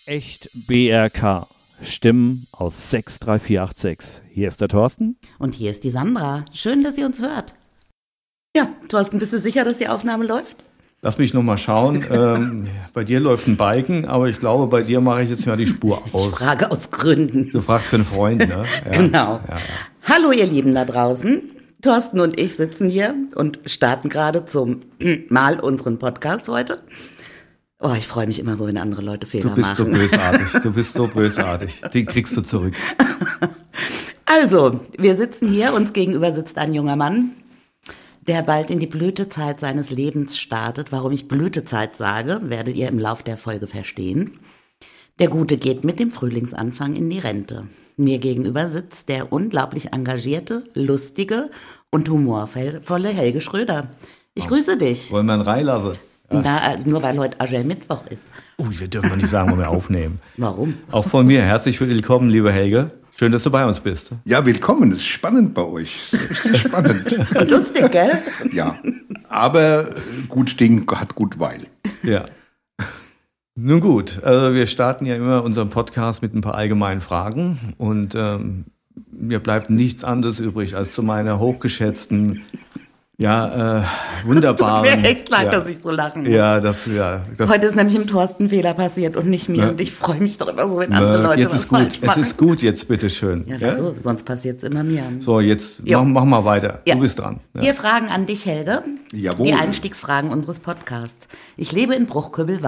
Echt BRK. Stimmen aus 63486. Hier ist der Thorsten. Und hier ist die Sandra. Schön, dass ihr uns hört. Ja, Thorsten, bist du sicher, dass die Aufnahme läuft? Lass mich nochmal schauen. Bei dir läuft ein Balken, aber ich glaube, bei dir mache ich jetzt mal die Spur aus. Ich frage aus Gründen. Du fragst für einen Freund, ne? Ja. Genau. Ja. Hallo, ihr Lieben da draußen. Thorsten und ich sitzen hier und starten gerade zum Mal unseren Podcast heute. Oh, ich freue mich immer so, wenn andere Leute Fehler machen. Du bist so bösartig. Du bist so bösartig. Den kriegst du zurück. Also, wir sitzen hier, uns gegenüber sitzt ein junger Mann, der bald in die Blütezeit seines Lebens startet. Warum ich Blütezeit sage, werdet ihr im Lauf der Folge verstehen. Der Gute geht mit dem Frühlingsanfang in die Rente. Mir gegenüber sitzt der unglaublich engagierte, lustige und humorvolle Helge Schröder. Ich grüße dich. Wollen wir einen reinlassen? Ja. Na, nur weil heute Aschermittwoch ist. Wir dürfen noch nicht sagen, wo wir aufnehmen. Warum? Auch von mir herzlich willkommen, lieber Helge. Schön, dass du bei uns bist. Ja, willkommen. Es ist spannend bei euch. Es ist richtig spannend. Lustig, gell? Ja, aber gut Ding hat gut Weil. Ja. Nun gut, also wir starten ja immer unseren Podcast mit ein paar allgemeinen Fragen und mir bleibt nichts anderes übrig, als zu meiner hochgeschätzten, wunderbaren... Tut mir echt leid, dass ich so lachen muss. Das Heute ist nämlich im Thorsten Fehler passiert und nicht mir. Und ich freue mich doch immer so, wenn andere Leute jetzt was ist gut. falsch machen. Es ist gut jetzt, bitteschön. Ja, so, sonst passiert es immer mir. So, jetzt Ja. mach mal weiter. Ja. Du bist dran. Ja. Wir fragen an dich, Helge. Jawohl. Die Einstiegsfragen unseres Podcasts. Ich lebe in Bruchköbel,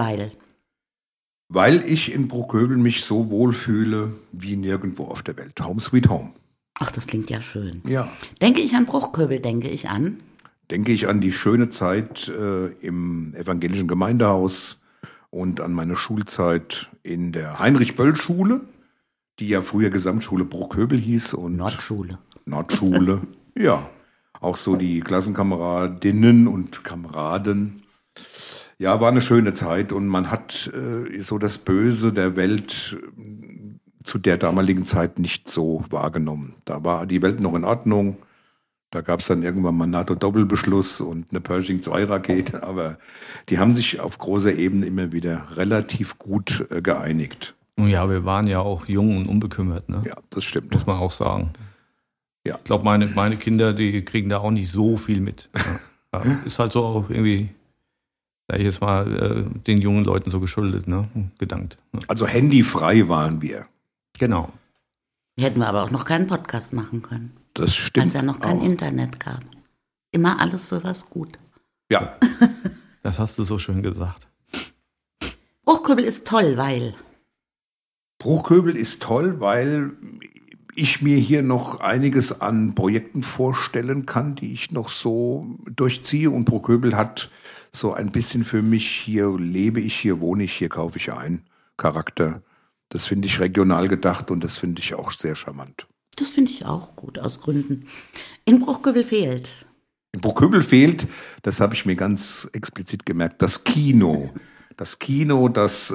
Weil ich in Bruchköbel mich so wohlfühle wie nirgendwo auf der Welt. Home sweet home. Ach, das klingt ja schön. Ja. Denke ich an Bruchköbel, denke ich an. Denke ich an die schöne Zeit im evangelischen Gemeindehaus und an meine Schulzeit in der Heinrich-Böll-Schule, die ja früher Gesamtschule Bruchköbel hieß. Und Nordschule. Ja, auch so die Klassenkameradinnen und Kameraden. Ja, war eine schöne Zeit und man hat so das Böse der Welt zu der damaligen Zeit nicht so wahrgenommen. Da war die Welt noch in Ordnung. Da gab es dann irgendwann mal NATO-Doppelbeschluss und eine Pershing-2-Rakete, aber die haben sich auf großer Ebene immer wieder relativ gut geeinigt. Ja, wir waren ja auch jung und unbekümmert, ne? Ja, das stimmt. Muss man auch sagen. Ja. Ich glaube, meine Kinder, die kriegen da auch nicht so viel mit. Ja. Ist halt so auch irgendwie, sag ich jetzt mal, den jungen Leuten so geschuldet, ne? Gedankt. Ne? Also handyfrei waren wir. Genau. Hätten wir aber auch noch keinen Podcast machen können. Das stimmt. Als ja noch kein auch. Internet gab. Immer alles für was gut. Ja, Das hast du so schön gesagt. Bruchköbel ist toll, weil... Bruchköbel ist toll, weil ich mir hier noch einiges an Projekten vorstellen kann, die ich noch so durchziehe. Und Bruchköbel hat so ein bisschen für mich, hier lebe ich, hier wohne ich, hier kaufe ich ein, Charakter. Das finde ich regional gedacht und das finde ich auch sehr charmant. Das finde ich auch gut, aus Gründen. In Bruchköbel fehlt... In Bruchköbel fehlt, das habe ich mir ganz explizit gemerkt, das Kino. Das Kino, das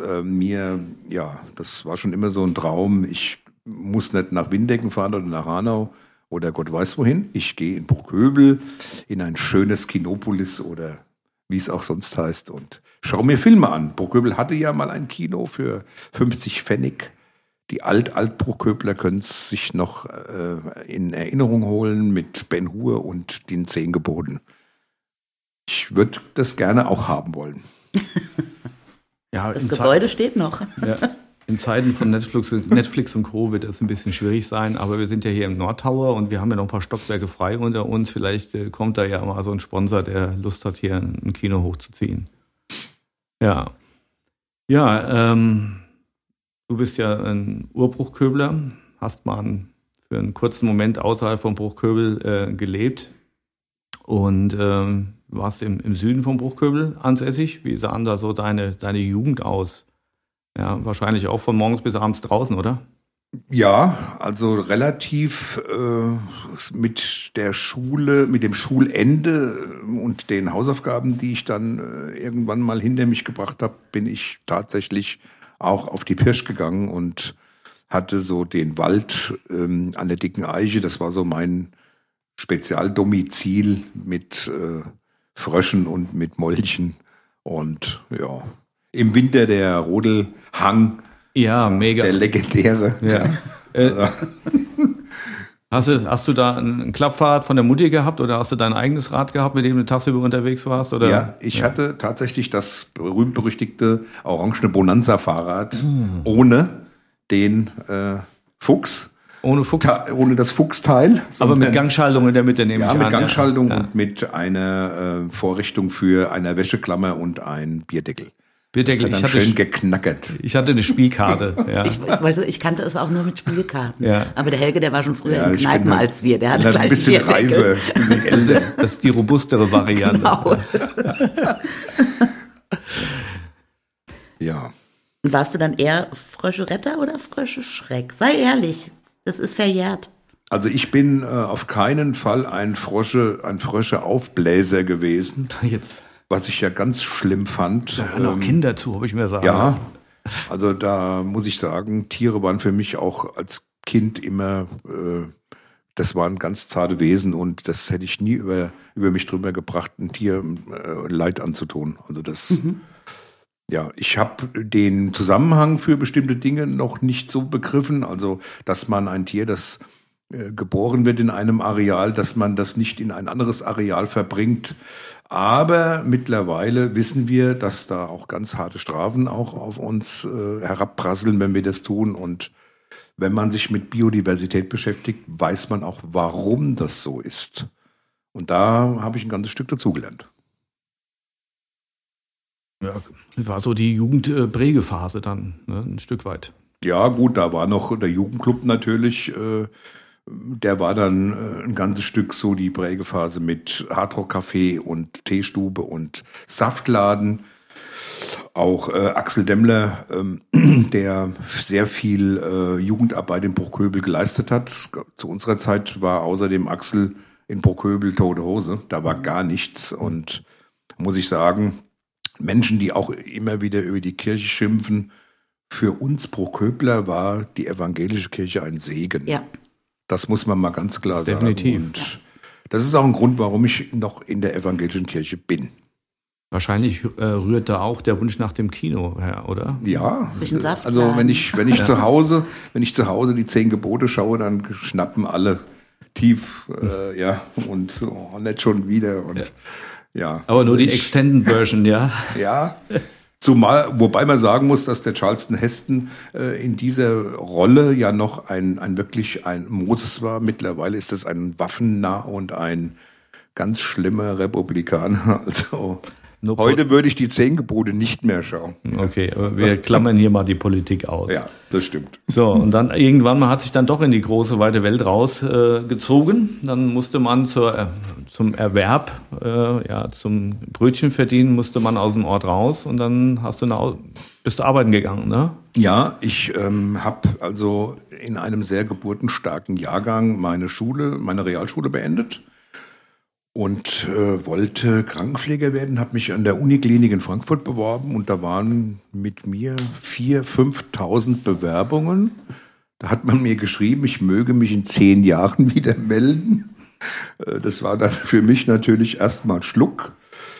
das war schon immer so ein Traum. Ich muss nicht nach Windecken fahren oder nach Hanau oder Gott weiß wohin. Ich gehe in Bruchköbel in ein schönes Kinopolis oder wie es auch sonst heißt und schaue mir Filme an. Bruchköbel hatte ja mal ein Kino für 50 Pfennig. Die Alt-Bruchköbler können es sich noch in Erinnerung holen mit Ben Hur und den 10 Geboten. Ich würde das gerne auch haben wollen. Ja, Das Gebäude steht noch. Ja, in Zeiten von Netflix und Co. wird es ein bisschen schwierig sein, aber wir sind ja hier im Nordtower und wir haben ja noch ein paar Stockwerke frei unter uns. Vielleicht kommt da ja mal so ein Sponsor, der Lust hat, hier ein Kino hochzuziehen. Ja. Ja, du bist ja ein Urbruchköbler, hast mal für einen kurzen Moment außerhalb von Bruchköbel gelebt und warst im Süden von Bruchköbel ansässig. Wie sahen da so deine Jugend aus? Ja, wahrscheinlich auch von morgens bis abends draußen, oder? Ja, also relativ mit der Schule, mit dem Schulende und den Hausaufgaben, die ich dann irgendwann mal hinter mich gebracht habe, bin ich tatsächlich auch auf die Pirsch gegangen und hatte so den Wald an der Dicken Eiche. Das war so mein Spezialdomizil mit Fröschen und mit Molchen. Und ja, im Winter der Rodelhang Ja, mega. Der legendäre. Ja. Hast du da ein Klappfahrrad von der Mutti gehabt oder hast du dein eigenes Rad gehabt, mit dem du tagsüber unterwegs warst? Oder? Ja, ich hatte tatsächlich das berühmt-berüchtigte orangene Bonanza-Fahrrad ohne den Fuchs. Ohne Fuchs? Ohne das Fuchsteil. Aber mit Gangschaltung in der Mitte nehme ich an. Ja, mit Gangschaltung und mit einer Vorrichtung für eine Wäscheklammer und ein Bierdeckel. Bierdeckel, das hat dann schön geknackert. Ich hatte eine Spielkarte. Ja. Ich kannte es auch nur mit Spielkarten. Ja. Aber der Helge, der war schon früher in Kneipen als wir. Der hatte gleich ein bisschen Reife. Das ist die robustere Variante. Genau. Ja. Und warst du dann eher Frösche-Retter oder Frösche-Schreck? Sei ehrlich, das ist verjährt. Also ich bin auf keinen Fall ein Frösche-Aufbläser gewesen. Jetzt. Was ich ja ganz schlimm fand. Da hören auch Kinder zu, habe ich mir sagen. Ja, also da muss ich sagen, Tiere waren für mich auch als Kind immer, das waren ganz zarte Wesen und das hätte ich nie über mich drüber gebracht, ein Tier Leid anzutun. Also das, ja, ich habe den Zusammenhang für bestimmte Dinge noch nicht so begriffen. Also, dass man ein Tier, das geboren wird in einem Areal, dass man das nicht in ein anderes Areal verbringt. Aber mittlerweile wissen wir, dass da auch ganz harte Strafen auch auf uns herabprasseln, wenn wir das tun. Und wenn man sich mit Biodiversität beschäftigt, weiß man auch, warum das so ist. Und da habe ich ein ganzes Stück dazugelernt. Ja, war so die Jugendprägephase dann, ne, ein Stück weit. Ja gut, da war noch der Jugendclub natürlich, der war dann ein ganzes Stück so die Prägephase mit Hardrock-Café und Teestube und Saftladen. Auch Axel Demmler, der sehr viel Jugendarbeit in Bruchköbel geleistet hat. Zu unserer Zeit war außerdem Axel in Bruchköbel tote Hose. Da war gar nichts. Und muss ich sagen, Menschen, die auch immer wieder über die Kirche schimpfen, für uns Bruchköbler war die evangelische Kirche ein Segen. Ja. Das muss man mal ganz klar sagen. Definitiv. Und das ist auch ein Grund, warum ich noch in der evangelischen Kirche bin. Wahrscheinlich rührt da auch der Wunsch nach dem Kino her, oder? Ja, Bisschen Saft also wenn ich zu Hause die 10 Gebote schaue, dann schnappen alle tief, und nicht schon wieder und ja. Aber nur die Extended Version, ja. Ja. Zumal, wobei man sagen muss, dass der Charleston Heston in dieser Rolle ja noch ein Moses war. Mittlerweile ist es ein Waffennarr und ein ganz schlimmer Republikaner. Also heute würde ich die 10 Gebote nicht mehr schauen. Okay, aber wir klammern hier mal die Politik aus. Ja, das stimmt. So, und dann irgendwann mal hat sich dann doch in die große, weite Welt rausgezogen. Dann musste man zum Erwerb, zum Brötchen verdienen, musste man aus dem Ort raus und dann bist du arbeiten gegangen, ne? Ja, ich habe also in einem sehr geburtenstarken Jahrgang meine Realschule beendet. Und wollte Krankenpfleger werden, habe mich an der Uniklinik in Frankfurt beworben und da waren mit mir 4.000, 5.000 Bewerbungen. Da hat man mir geschrieben, ich möge mich in 10 Jahren wieder melden. Das war dann für mich natürlich erstmal Schluck.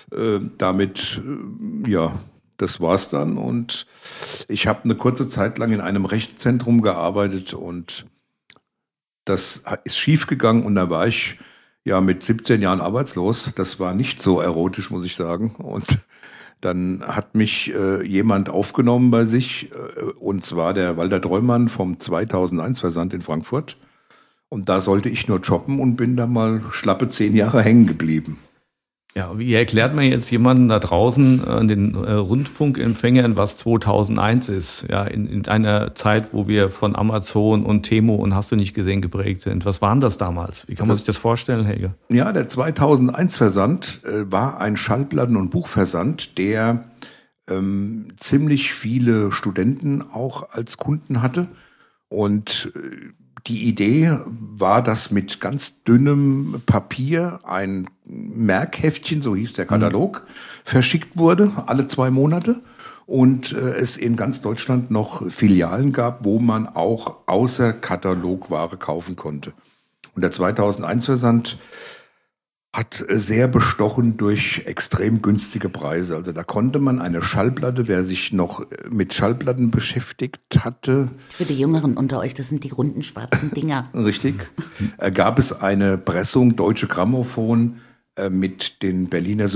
Das war's dann. Und ich habe eine kurze Zeit lang in einem Rechenzentrum gearbeitet und das ist schief gegangen und da war ich mit 17 Jahren arbeitslos. Das war nicht so erotisch, muss ich sagen. Und dann hat mich jemand aufgenommen bei sich, und zwar der Walter Treumann vom 2001 Versand in Frankfurt. Und da sollte ich nur jobben und bin da mal schlappe 10 Jahre hängen geblieben. Ja, wie erklärt man jetzt jemanden da draußen an den Rundfunkempfängern, was 2001 ist? Ja, in einer Zeit, wo wir von Amazon und Temo und hast du nicht gesehen geprägt sind. Was waren das damals? Wie kann man sich das vorstellen, Helge? Ja, der 2001 Versand war ein Schallplatten- und Buchversand, der ziemlich viele Studenten auch als Kunden hatte. Und die Idee war, dass mit ganz dünnem Papier ein Merkheftchen, so hieß der Katalog, verschickt wurde, alle 2 Monate. Und es in ganz Deutschland noch Filialen gab, wo man auch außer Katalogware kaufen konnte. Und der 2001 Versand hat sehr bestochen durch extrem günstige Preise. Also da konnte man eine Schallplatte, wer sich noch mit Schallplatten beschäftigt hatte. Für die Jüngeren unter euch, das sind die runden schwarzen Dinger. Richtig. Gab es eine Pressung, Deutsche Grammophon, mit den Berliner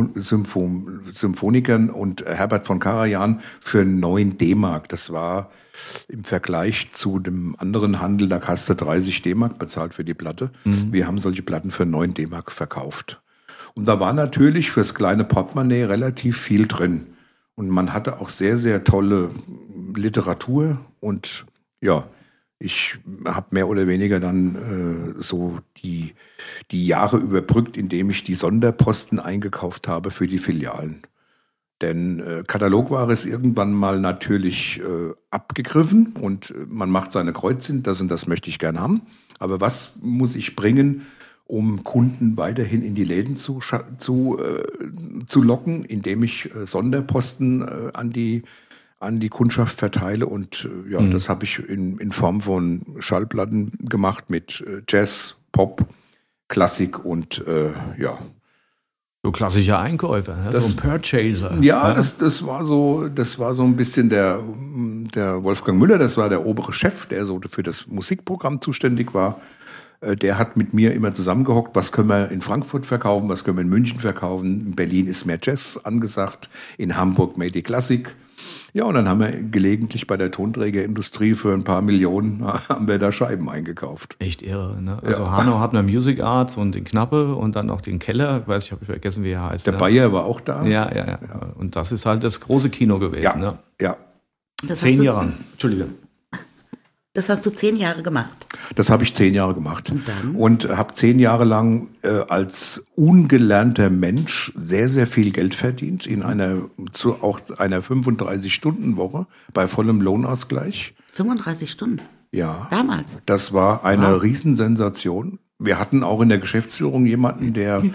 Symphonikern und Herbert von Karajan für 9 D-Mark. Das war im Vergleich zu dem anderen Handel, da hast du 30 D-Mark bezahlt für die Platte. Wir haben solche Platten für 9 D-Mark verkauft. Und da war natürlich fürs kleine Portemonnaie relativ viel drin. Und man hatte auch sehr, sehr tolle Literatur. Und ja, ich habe mehr oder weniger dann so die Jahre überbrückt, indem ich die Sonderposten eingekauft habe für die Filialen. Denn Katalogware ist irgendwann mal natürlich abgegriffen und man macht seine Kreuzchen, das und das möchte ich gern haben. Aber was muss ich bringen, um Kunden weiterhin in die Läden zu locken, indem ich Sonderposten an die Kundschaft verteile? Und das habe ich in Form von Schallplatten gemacht mit Jazz, Pop, Klassik und So klassischer Einkäufer, ja? So ein Purchaser. Ja, das war so ein bisschen der Wolfgang Müller, das war der obere Chef, der so für das Musikprogramm zuständig war. Der hat mit mir immer zusammengehockt, was können wir in Frankfurt verkaufen, was können wir in München verkaufen. In Berlin ist mehr Jazz angesagt, in Hamburg mehr die Klassik. Ja, und dann haben wir gelegentlich bei der Tonträgerindustrie für ein paar Millionen haben wir da Scheiben eingekauft. Echt irre, ne? Also Hanau hat eine Music Arts und den Knappe und dann auch den Keller, ich habe vergessen, wie er heißt. Der Bayer war auch da. Ja. Und das ist halt das große Kino gewesen, ne? Ja. 10 Jahre. Entschuldige. Das hast du 10 Jahre gemacht? Das habe ich 10 Jahre gemacht. Und dann? Und habe 10 Jahre lang als ungelernter Mensch sehr, sehr viel Geld verdient in einer 35-Stunden-Woche bei vollem Lohnausgleich. 35 Stunden? Ja. Damals? Das war eine Riesensensation. Wir hatten auch in der Geschäftsführung jemanden, der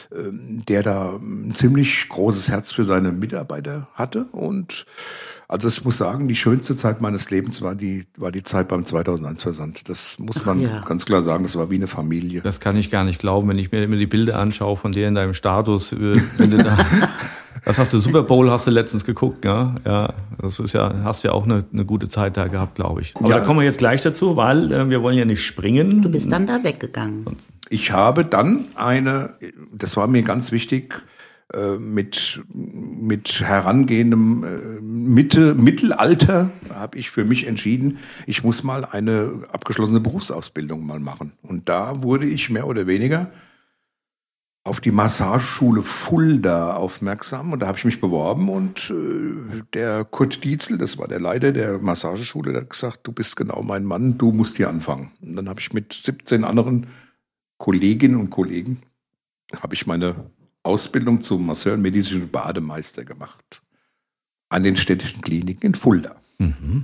da ein ziemlich großes Herz für seine Mitarbeiter hatte. Und also ich muss sagen, die schönste Zeit meines Lebens war die Zeit beim 2001 Versand. Das muss man ganz klar sagen, das war wie eine Familie. Das kann ich gar nicht glauben, wenn ich mir immer die Bilder anschaue von dir in deinem Status. Wenn du das hast du Super Bowl, hast du letztens geguckt, ja? Ja, das ist hast ja auch eine gute Zeit da gehabt, glaube ich. Aber da kommen wir jetzt gleich dazu, weil wir wollen ja nicht springen. Du bist dann da weggegangen. Ich habe dann das war mir ganz wichtig, mit herangehendem Mittelalter habe ich für mich entschieden, ich muss mal eine abgeschlossene Berufsausbildung mal machen. Und da wurde ich mehr oder weniger auf die Massageschule Fulda aufmerksam und da habe ich mich beworben und der Kurt Dietzel, das war der Leiter der Massageschule, der hat gesagt, du bist genau mein Mann, du musst hier anfangen. Und dann habe ich mit 17 anderen Kolleginnen und Kollegen meine Ausbildung zum Masseur und medizinischen Bademeister gemacht. An den städtischen Kliniken in Fulda. Mhm.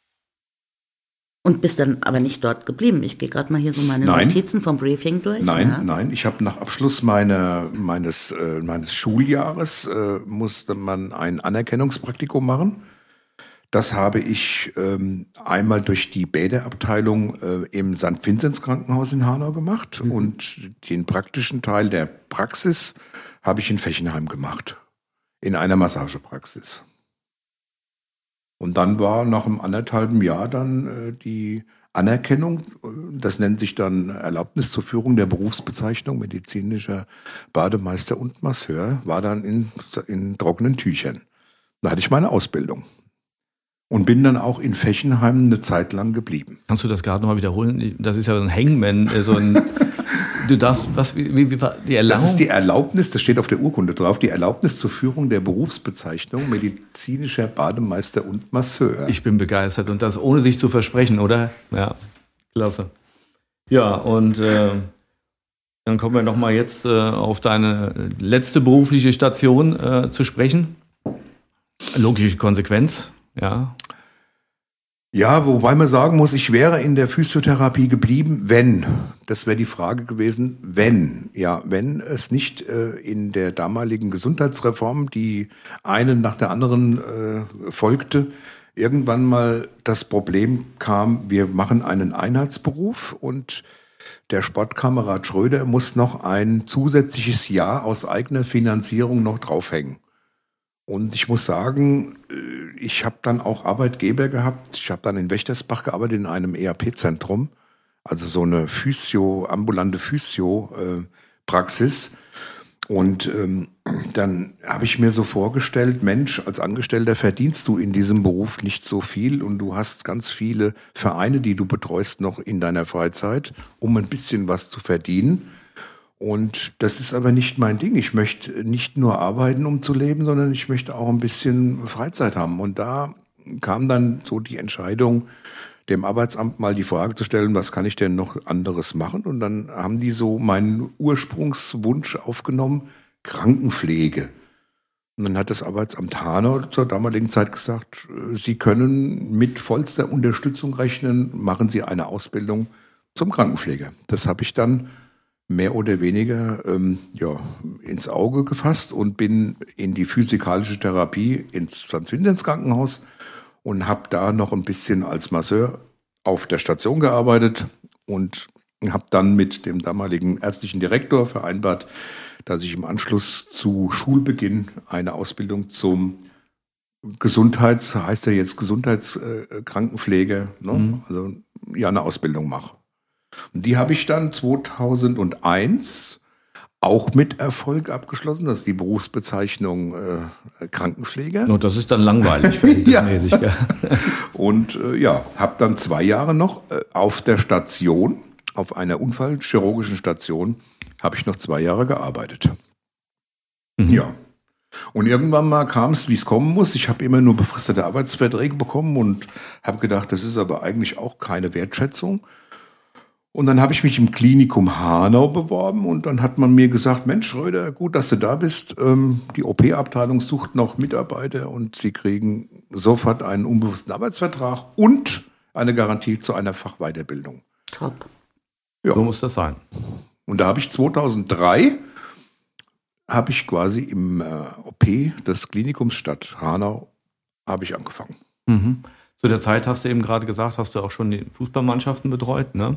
Und bist dann aber nicht dort geblieben. Ich gehe gerade mal hier so meine Notizen vom Briefing durch. Nein. Ich habe nach Abschluss meines Schuljahres musste man ein Anerkennungspraktikum machen. Das habe ich einmal durch die Bäderabteilung im St. Vinzenz Krankenhaus in Hanau gemacht und den praktischen Teil der Praxis habe ich in Fechenheim gemacht, in einer Massagepraxis. Und dann war nach einem 1,5 Jahr dann die Anerkennung, das nennt sich dann Erlaubnis zur Führung der Berufsbezeichnung medizinischer Bademeister und Masseur, war dann in trockenen Tüchern. Da hatte ich meine Ausbildung. Und bin dann auch in Fechenheim eine Zeit lang geblieben. Kannst du das gerade nochmal wiederholen? Das ist ja so ein Hangman, du darfst, wie war die Erlaubnis? Das ist die Erlaubnis, das steht auf der Urkunde drauf, die Erlaubnis zur Führung der Berufsbezeichnung medizinischer Bademeister und Masseur. Ich bin begeistert und das ohne sich zu versprechen, oder? Ja, klasse. Ja, und dann kommen wir nochmal jetzt auf deine letzte berufliche Station zu sprechen. Logische Konsequenz. Ja, wobei man sagen muss, ich wäre in der Physiotherapie geblieben, wenn, das wäre die Frage gewesen, wenn es nicht in der damaligen Gesundheitsreform, die eine nach der anderen folgte, irgendwann mal das Problem kam, wir machen einen Einheitsberuf und der Sportkamerad Schröder muss noch ein zusätzliches Jahr aus eigener Finanzierung noch draufhängen. Und ich muss sagen, ich habe dann auch Arbeitgeber gehabt. Ich habe dann in Wächtersbach gearbeitet in einem EAP-Zentrum, also so eine ambulante Physio-Praxis. Und dann habe ich mir so vorgestellt, Mensch, als Angestellter verdienst du in diesem Beruf nicht so viel und du hast ganz viele Vereine, die du betreust noch in deiner Freizeit, um ein bisschen was zu verdienen. Und das ist aber nicht mein Ding. Ich möchte nicht nur arbeiten, um zu leben, sondern ich möchte auch ein bisschen Freizeit haben. Und da kam dann so die Entscheidung, dem Arbeitsamt mal die Frage zu stellen, was kann ich denn noch anderes machen? Und dann haben die so meinen Ursprungswunsch aufgenommen, Krankenpflege. Und dann hat das Arbeitsamt Hanau zur damaligen Zeit gesagt, Sie können mit vollster Unterstützung rechnen, machen Sie eine Ausbildung zum Krankenpfleger. Das habe ich dann mehr oder weniger ins Auge gefasst und bin in die physikalische Therapie ins St. Krankenhaus und habe da noch ein bisschen als Masseur auf der Station gearbeitet und habe dann mit dem damaligen ärztlichen Direktor vereinbart, dass ich im Anschluss zu Schulbeginn eine Ausbildung zum Gesundheitskrankenpflege, also eine Ausbildung mache. Und die habe ich dann 2001 auch mit Erfolg abgeschlossen. Das ist die Berufsbezeichnung Krankenpfleger. Und das ist dann langweilig, verhältnismäßig. Ja. Und habe dann 2 Jahre noch auf der Station, auf einer unfallchirurgischen Station, habe ich noch 2 Jahre gearbeitet. Mhm. Ja. Und irgendwann mal kam es, wie es kommen muss. Ich habe immer nur befristete Arbeitsverträge bekommen und habe gedacht, das ist aber eigentlich auch keine Wertschätzung. Und dann habe ich mich im Klinikum Hanau beworben und dann hat man mir gesagt, Mensch Schröder, gut, dass du da bist. Die OP-Abteilung sucht noch Mitarbeiter und sie kriegen sofort einen unbefristeten Arbeitsvertrag und eine Garantie zu einer Fachweiterbildung. Top. Ja. So muss das sein. Und da habe ich 2003 quasi im OP des Klinikums Stadt Hanau angefangen. Mhm. Zu der Zeit hast du eben gerade gesagt, hast du auch schon die Fußballmannschaften betreut, ne?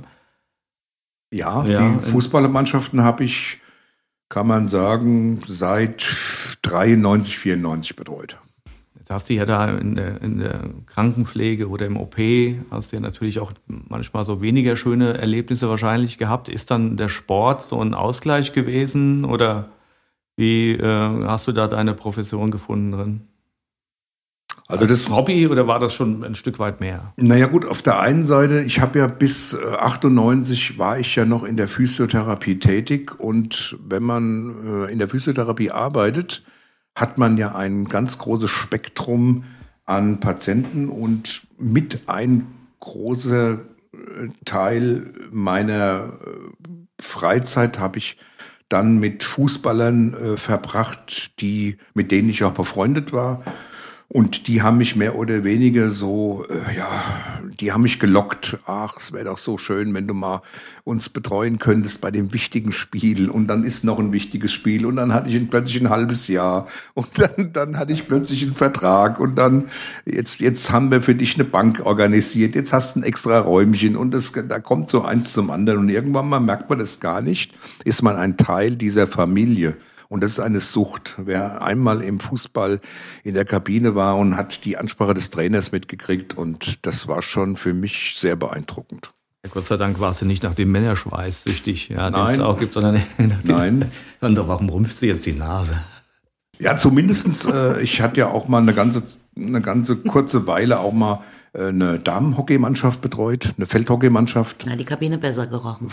Ja, die Fußballmannschaften habe ich, kann man sagen, seit 93, 94 betreut. Jetzt hast du ja da in der Krankenpflege oder im OP, hast du ja natürlich auch manchmal so weniger schöne Erlebnisse wahrscheinlich gehabt. Ist dann der Sport so ein Ausgleich gewesen oder wie hast du da deine Profession gefunden drin? Also das Hobby oder war das schon ein Stück weit mehr? Naja gut, auf der einen Seite, ich habe ja bis 98 war ich ja noch in der Physiotherapie tätig und wenn man in der Physiotherapie arbeitet, hat man ja ein ganz großes Spektrum an Patienten und mit ein großer Teil meiner Freizeit habe ich dann mit Fußballern verbracht, mit denen ich auch befreundet war. Und die haben mich mehr oder weniger so, die haben mich gelockt. Ach, es wäre doch so schön, wenn du mal uns betreuen könntest bei dem wichtigen Spiel. Und dann ist noch ein wichtiges Spiel. Und dann hatte ich plötzlich ein halbes Jahr. Und dann hatte ich plötzlich einen Vertrag. Und dann, jetzt haben wir für dich eine Bank organisiert. Jetzt hast du ein extra Räumchen. Und da kommt so eins zum anderen. Und irgendwann mal merkt man das gar nicht. Ist man ein Teil dieser Familie. Und das ist eine Sucht. Wer einmal im Fußball in der Kabine war und hat die Ansprache des Trainers mitgekriegt und das war schon für mich sehr beeindruckend. Gott sei Dank warst du nicht nach dem Männerschweiß süchtig, ja, den Nein. es da auch gibt, sondern sondern warum rümpfst du jetzt die Nase? Ja, zumindestens, ich hatte ja auch mal eine ganze kurze Weile auch mal eine Damenhockeymannschaft betreut, eine Feldhockeymannschaft. Na, die Kabine besser gerochen.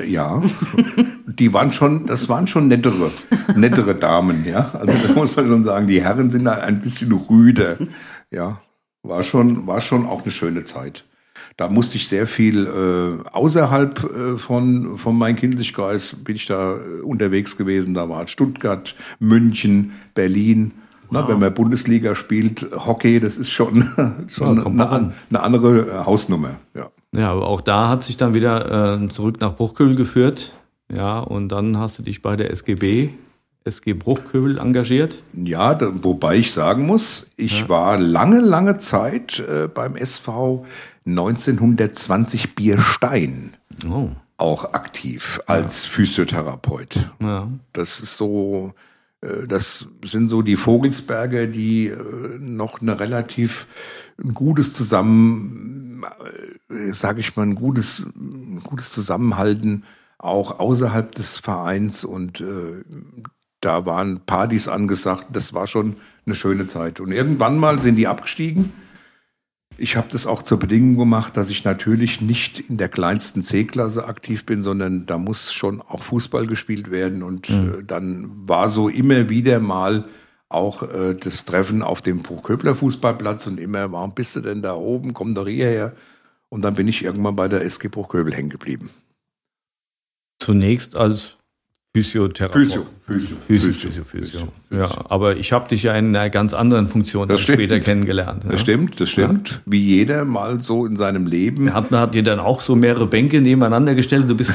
Das waren schon nettere Damen, ja. Also da muss man schon sagen, die Herren sind da ein bisschen rüder. Ja, war schon auch eine schöne Zeit. Da musste ich sehr viel außerhalb von Main-Kinzig-Kreis bin ich da unterwegs gewesen. Da war Stuttgart, München, Berlin. Wow. Na, wenn man Bundesliga spielt, Hockey, das ist schon eine andere Hausnummer. Ja. Ja, aber auch da hat sich dann wieder zurück nach Bruchköbel geführt. Ja, und dann hast du dich bei der SG Bruchköbel engagiert. Ja, wobei ich sagen muss, ich war lange Zeit beim SV 1920 Bierstein. Oh. auch aktiv als Physiotherapeut. Ja. Das ist so, das sind so die Vogelsberger, die noch ein gutes ein gutes Zusammenhalten auch außerhalb des Vereins, und da waren Partys angesagt. Das war schon eine schöne Zeit. Und irgendwann mal sind die abgestiegen. Ich habe das auch zur Bedingung gemacht, dass ich natürlich nicht in der kleinsten C-Klasse aktiv bin, sondern da muss schon auch Fußball gespielt werden. Und dann war so immer wieder mal auch das Treffen auf dem Bruchköbler Fußballplatz, und immer, warum bist du denn da oben? Komm doch hierher. Und dann bin ich irgendwann bei der SG Bruchköbel hängen geblieben. Zunächst als Physiotherapeut. Physio. Ja, aber ich habe dich ja in einer ganz anderen Funktion dann später kennengelernt. Ja? Das stimmt. Ja. Wie jeder mal so in seinem Leben. Hat dir dann auch so mehrere Bänke nebeneinander gestellt? Du bist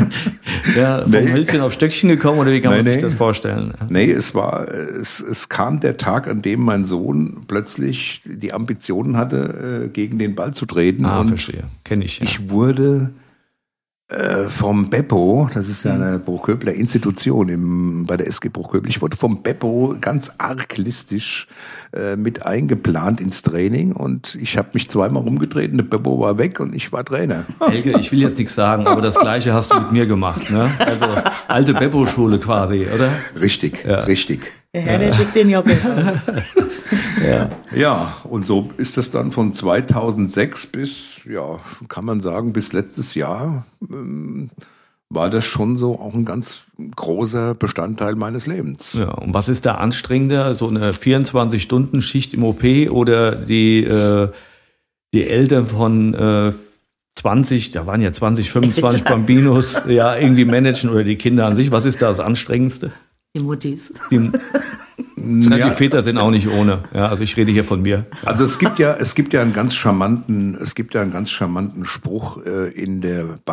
vom Hölzchen auf Stöckchen gekommen, oder wie kann man sich das vorstellen? Ja. Nee, es kam der Tag, an dem mein Sohn plötzlich die Ambitionen hatte, gegen den Ball zu treten. Und verstehe. Kenne ich. Ja. Ich wurde vom Beppo, das ist ja eine Bruchköbler Institution bei der SG Bruchköbel, ich wurde vom Beppo ganz arglistisch mit eingeplant ins Training, und ich habe mich zweimal rumgetreten, der Beppo war weg und ich war Trainer. Helge, ich will jetzt nichts sagen, aber das Gleiche hast du mit mir gemacht, ne? Also alte Beppo-Schule quasi, oder? Richtig. Der Herr, der schickt den Jockel aus. Ja, und so ist das dann von 2006 bis, kann man sagen, bis letztes Jahr war das schon so auch ein ganz großer Bestandteil meines Lebens. Ja, und was ist da anstrengender? So eine 24-Stunden-Schicht im OP oder die Eltern von 20, da waren ja 25 Bambinos, irgendwie managen, oder die Kinder an sich? Was ist da das Anstrengendste? Die Muttis. Die Väter sind auch nicht ohne. Ja, also ich rede hier von mir. Also es gibt ja einen ganz charmanten Spruch im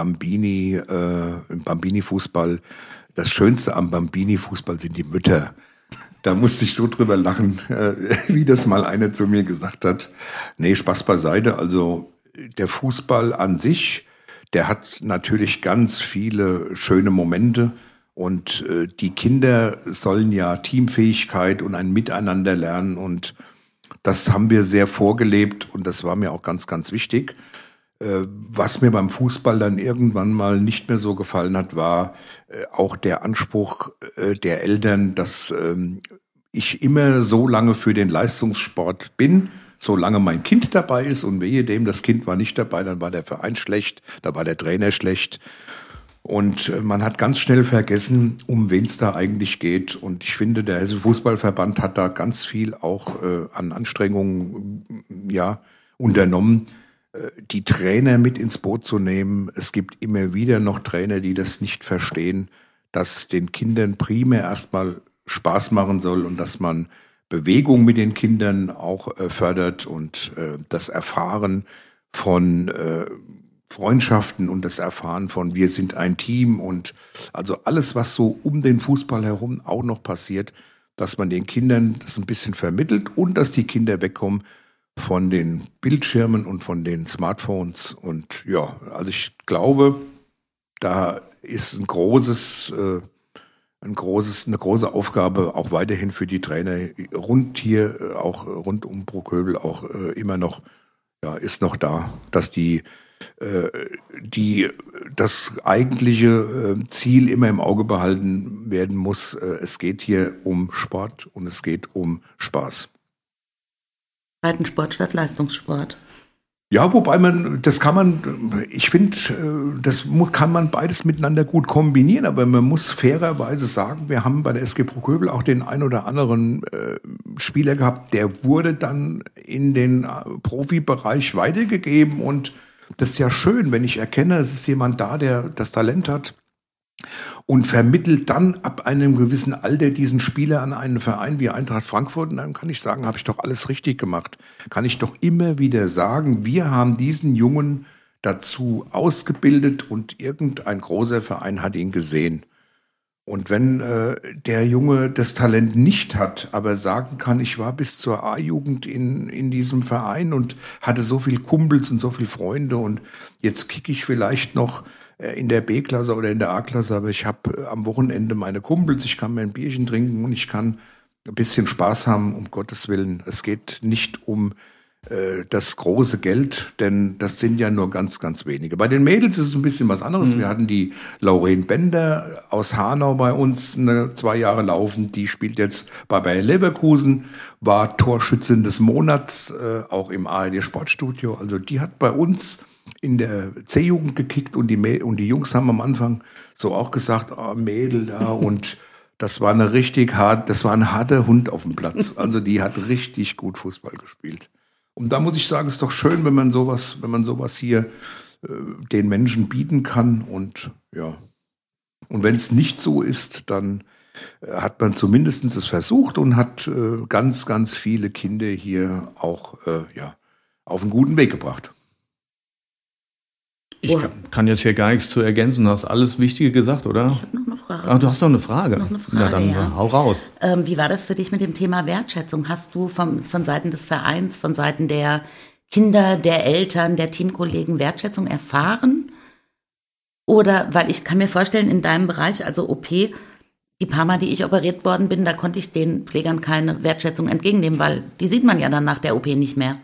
Bambini-Fußball. Das Schönste am Bambini-Fußball sind die Mütter. Da musste ich so drüber lachen, wie das mal einer zu mir gesagt hat. Nee, Spaß beiseite. Also der Fußball an sich, der hat natürlich ganz viele schöne Momente. Und die Kinder sollen ja Teamfähigkeit und ein Miteinander lernen. Und das haben wir sehr vorgelebt. Und das war mir auch ganz, ganz wichtig. Was mir beim Fußball dann irgendwann mal nicht mehr so gefallen hat, war auch der Anspruch der Eltern, dass ich immer so lange für den Leistungssport bin, solange mein Kind dabei ist. Und wehe dem, das Kind war nicht dabei, dann war der Verein schlecht, da war der Trainer schlecht. Und man hat ganz schnell vergessen, um wen es da eigentlich geht. Und ich finde, der Hessische Fußballverband hat da ganz viel auch an Anstrengungen unternommen, die Trainer mit ins Boot zu nehmen. Es gibt immer wieder noch Trainer, die das nicht verstehen, dass es den Kindern primär erstmal Spaß machen soll und dass man Bewegung mit den Kindern auch fördert und das Erfahren von Freundschaften und das Erfahren von wir sind ein Team, und also alles, was so um den Fußball herum auch noch passiert, dass man den Kindern das ein bisschen vermittelt und dass die Kinder wegkommen von den Bildschirmen und von den Smartphones. Und also ich glaube, da ist eine große Aufgabe auch weiterhin für die Trainer auch rund um Bruchköbel auch immer noch, ist noch da, dass das eigentliche Ziel immer im Auge behalten werden muss. Es geht hier um Sport und es geht um Spaß. Breitensport statt Leistungssport. Ja, wobei das kann man beides miteinander gut kombinieren, aber man muss fairerweise sagen, wir haben bei der SG Bruchköbel auch den ein oder anderen Spieler gehabt, der wurde dann in den Profibereich weitergegeben, und das ist ja schön, wenn ich erkenne, es ist jemand da, der das Talent hat und vermittelt dann ab einem gewissen Alter diesen Spieler an einen Verein wie Eintracht Frankfurt. Und dann kann ich sagen, habe ich doch alles richtig gemacht. Kann ich doch immer wieder sagen, wir haben diesen Jungen dazu ausgebildet und irgendein großer Verein hat ihn gesehen. Und wenn der Junge das Talent nicht hat, aber sagen kann, ich war bis zur A-Jugend in diesem Verein und hatte so viel Kumpels und so viel Freunde und jetzt kicke ich vielleicht noch in der B-Klasse oder in der A-Klasse, aber ich habe am Wochenende meine Kumpels, ich kann mir ein Bierchen trinken und ich kann ein bisschen Spaß haben, um Gottes Willen. Es geht nicht um das große Geld, denn das sind ja nur ganz, ganz wenige. Bei den Mädels ist es ein bisschen was anderes. Wir hatten die Lauren Bender aus Hanau bei uns 2 Jahre laufen. Die spielt jetzt bei Bayer Leverkusen, war Torschützin des Monats, auch im ARD Sportstudio. Also die hat bei uns in der C-Jugend gekickt und die Jungs haben am Anfang so auch gesagt, oh, Mädel da und das war ein harter Hund auf dem Platz. Also die hat richtig gut Fußball gespielt. Und da muss ich sagen, ist doch schön, wenn man sowas hier den Menschen bieten kann. Und ja, und wenn es nicht so ist, dann hat man zumindest es versucht und hat ganz, ganz viele Kinder hier auch auf einen guten Weg gebracht. Ich kann jetzt hier gar nichts zu ergänzen. Du hast alles Wichtige gesagt, oder? Ich habe noch eine Frage. Ach, du hast noch eine Frage? Na dann hau raus. Wie war das für dich mit dem Thema Wertschätzung? Hast du von Seiten des Vereins, von Seiten der Kinder, der Eltern, der Teamkollegen Wertschätzung erfahren? Oder, weil ich kann mir vorstellen, in deinem Bereich, also OP, die paar Mal, die ich operiert worden bin, da konnte ich den Pflegern keine Wertschätzung entgegennehmen, weil die sieht man ja dann nach der OP nicht mehr.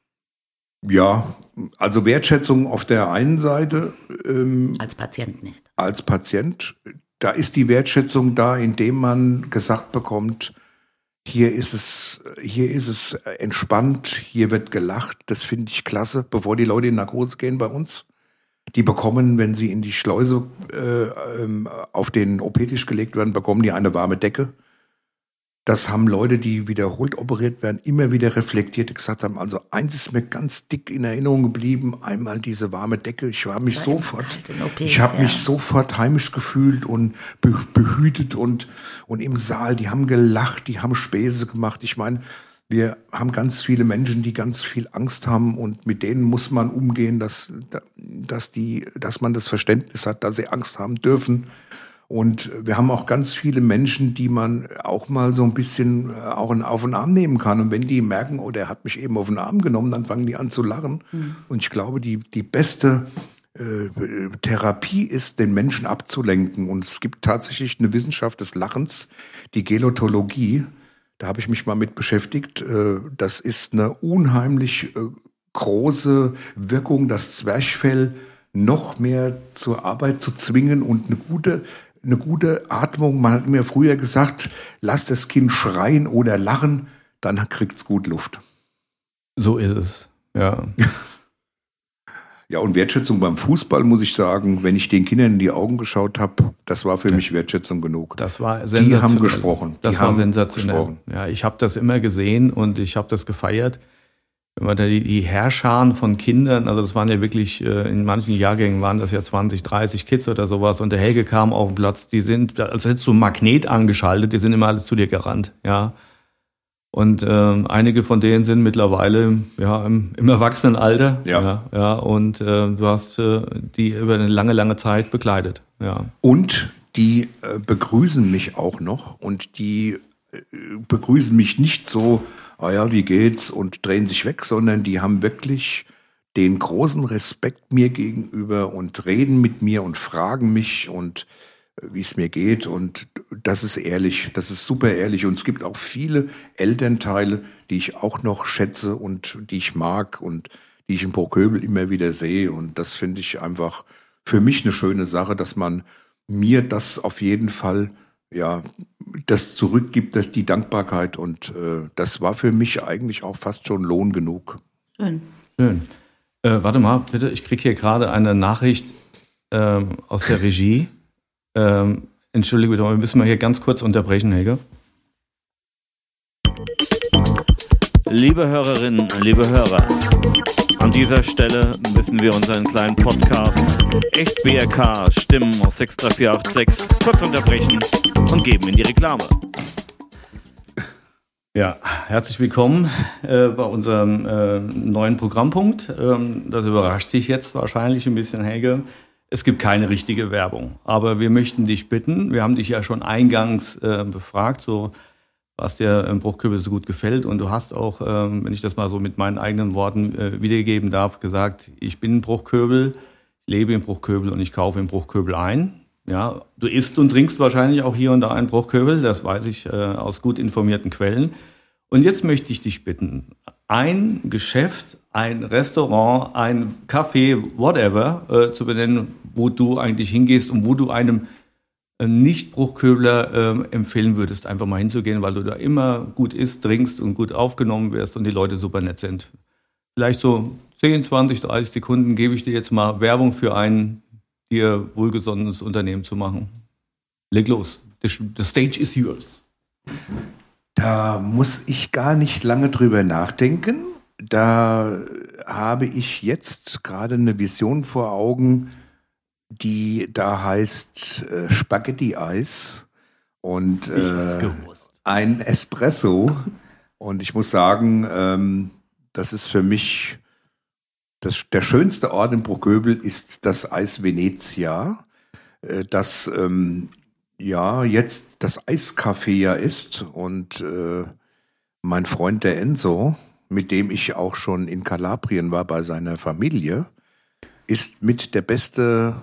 Ja, also Wertschätzung auf der einen Seite. Als Patient nicht. Als Patient, da ist die Wertschätzung da, indem man gesagt bekommt, hier ist es entspannt, hier wird gelacht, das finde ich klasse, bevor die Leute in Narkose gehen bei uns. Die bekommen, wenn sie in die Schleuse auf den OP-Tisch gelegt werden, bekommen die eine warme Decke. Das haben Leute, die wiederholt operiert werden, immer wieder reflektiert gesagt haben, also eins ist mir ganz dick in Erinnerung geblieben, einmal diese warme Decke. Ich habe mich sofort heimisch gefühlt und behütet und im Saal, die haben gelacht, die haben Späße gemacht. Ich meine, wir haben ganz viele Menschen, die ganz viel Angst haben und mit denen muss man umgehen, dass man das Verständnis hat, dass sie Angst haben dürfen. Und wir haben auch ganz viele Menschen, die man auch mal so ein bisschen auch auf den Arm nehmen kann. Und wenn die merken, oh, der hat mich eben auf den Arm genommen, dann fangen die an zu lachen. Und ich glaube, die beste Therapie ist, den Menschen abzulenken. Und es gibt tatsächlich eine Wissenschaft des Lachens, die Gelotologie. Da habe ich mich mal mit beschäftigt. Das ist eine unheimlich große Wirkung, das Zwerchfell noch mehr zur Arbeit zu zwingen und eine gute Atmung. Man hat mir früher gesagt, lass das Kind schreien oder lachen, dann kriegt's gut Luft. So ist es, ja. Ja, und Wertschätzung beim Fußball, muss ich sagen, wenn ich den Kindern in die Augen geschaut habe, das war für mich Wertschätzung genug. Das war sensationell. Die haben gesprochen. Das war sensationell. Ja, ich habe das immer gesehen und ich habe das gefeiert. Wenn man da die Heerscharen von Kindern, also das waren ja wirklich, in manchen Jahrgängen waren das ja 20, 30 Kids oder sowas und der Helge kam auf den Platz, die sind, als hättest du einen Magnet angeschaltet, die sind immer alle zu dir gerannt, ja. Und einige von denen sind mittlerweile im Erwachsenenalter, ja, und du hast die über eine lange, lange Zeit begleitet, ja. Und die begrüßen mich auch noch und die begrüßen mich nicht so, ah ja, wie geht's, und drehen sich weg, sondern die haben wirklich den großen Respekt mir gegenüber und reden mit mir und fragen mich und wie es mir geht, und das ist ehrlich, das ist super ehrlich, und es gibt auch viele Elternteile, die ich auch noch schätze und die ich mag und die ich in Burgköbel immer wieder sehe, und das finde ich einfach für mich eine schöne Sache, dass man mir das auf jeden Fall das zurückgibt, das die Dankbarkeit, und das war für mich eigentlich auch fast schon Lohn genug. Schön. Warte mal, bitte, ich kriege hier gerade eine Nachricht aus der Regie. Entschuldige bitte, wir müssen mal hier ganz kurz unterbrechen, Helge. Liebe Hörerinnen, liebe Hörer, an dieser Stelle müssen wir unseren kleinen Podcast Echt BRK Stimmen aus 63486 kurz unterbrechen und geben in die Reklame. Ja, herzlich willkommen bei unserem neuen Programmpunkt. Das überrascht dich jetzt wahrscheinlich ein bisschen, Helge. Es gibt keine richtige Werbung, aber wir möchten dich bitten, wir haben dich ja schon eingangs befragt, so was dir im Bruchköbel so gut gefällt, und du hast auch, wenn ich das mal so mit meinen eigenen Worten wiedergeben darf, gesagt, ich bin in Bruchköbel, ich lebe in Bruchköbel und ich kaufe in Bruchköbel ein. Ja, du isst und trinkst wahrscheinlich auch hier und da in Bruchköbel, das weiß ich aus gut informierten Quellen. Und jetzt möchte ich dich bitten, ein Geschäft, ein Restaurant, ein Café, whatever, zu benennen, wo du eigentlich hingehst und wo du einem Nicht-Bruchköbler empfehlen würdest, einfach mal hinzugehen, weil du da immer gut isst, trinkst und gut aufgenommen wirst und die Leute super nett sind. Vielleicht so 10, 20, 30 Sekunden gebe ich dir jetzt mal Werbung für ein dir wohlgesonnenes Unternehmen zu machen. Leg los. The stage is yours. Da muss ich gar nicht lange drüber nachdenken. Da habe ich jetzt gerade eine Vision vor Augen, die da heißt Spaghetti-Eis und ein Espresso. Und ich muss sagen, das ist für mich der schönste Ort in Bruchköbel ist das Eis Venezia, das jetzt das Eiscafé ja ist. Und mein Freund der Enzo, mit dem ich auch schon in Kalabrien war bei seiner Familie, ist mit der beste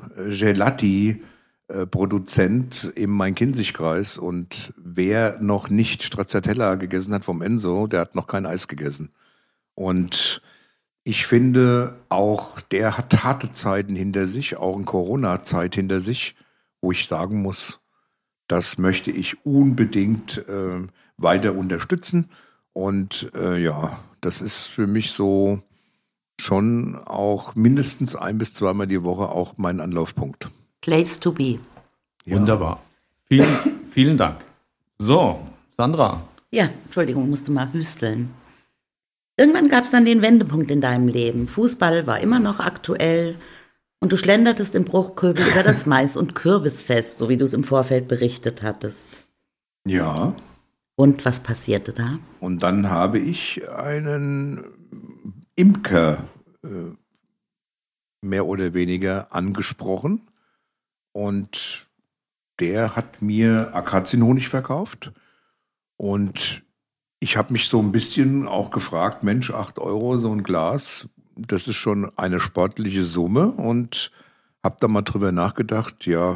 Gelati-Produzent im Main-Kinzig-Kreis. Und wer noch nicht Stracciatella gegessen hat vom Enzo, der hat noch kein Eis gegessen. Und ich finde auch, der hat harte Zeiten hinter sich, auch eine Corona-Zeit hinter sich, wo ich sagen muss, das möchte ich unbedingt weiter unterstützen. Und das ist für mich so schon auch mindestens 1 bis 2 Mal die Woche auch mein Anlaufpunkt. Place to be. Ja. Wunderbar. Vielen, vielen Dank. So, Sandra. Ja, Entschuldigung, musste mal hüsteln. Irgendwann gab es dann den Wendepunkt in deinem Leben. Fußball war immer noch aktuell und du schlendertest in Bruchköbel über das Mais- und Kürbisfest, so wie du es im Vorfeld berichtet hattest. Ja. Und was passierte da? Und dann habe ich einen Imker mehr oder weniger angesprochen und der hat mir Akazienhonig verkauft und ich habe mich so ein bisschen auch gefragt, Mensch, 8 € so ein Glas, das ist schon eine sportliche Summe und habe da mal drüber nachgedacht, ja,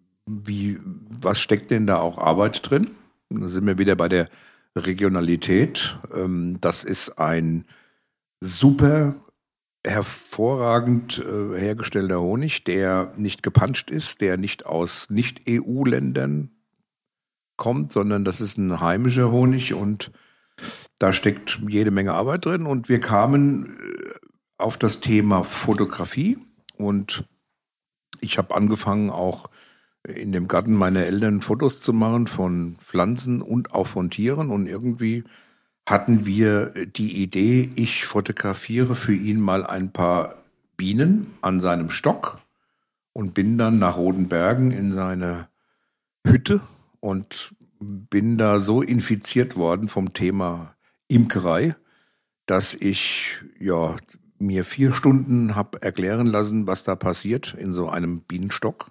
was steckt denn da auch Arbeit drin? Und da sind wir wieder bei der Regionalität. Das ist ein super hervorragend hergestellter Honig, der nicht gepanscht ist, der nicht aus Nicht-EU-Ländern kommt, sondern das ist ein heimischer Honig und da steckt jede Menge Arbeit drin. Und wir kamen auf das Thema Fotografie und ich habe angefangen, auch in dem Garten meiner Eltern Fotos zu machen von Pflanzen und auch von Tieren. Und irgendwie hatten wir die Idee, ich fotografiere für ihn mal ein paar Bienen an seinem Stock und bin dann nach Rodenbergen in seine Hütte und bin da so infiziert worden vom Thema Imkerei, dass ich mir 4 Stunden habe erklären lassen, was da passiert in so einem Bienenstock.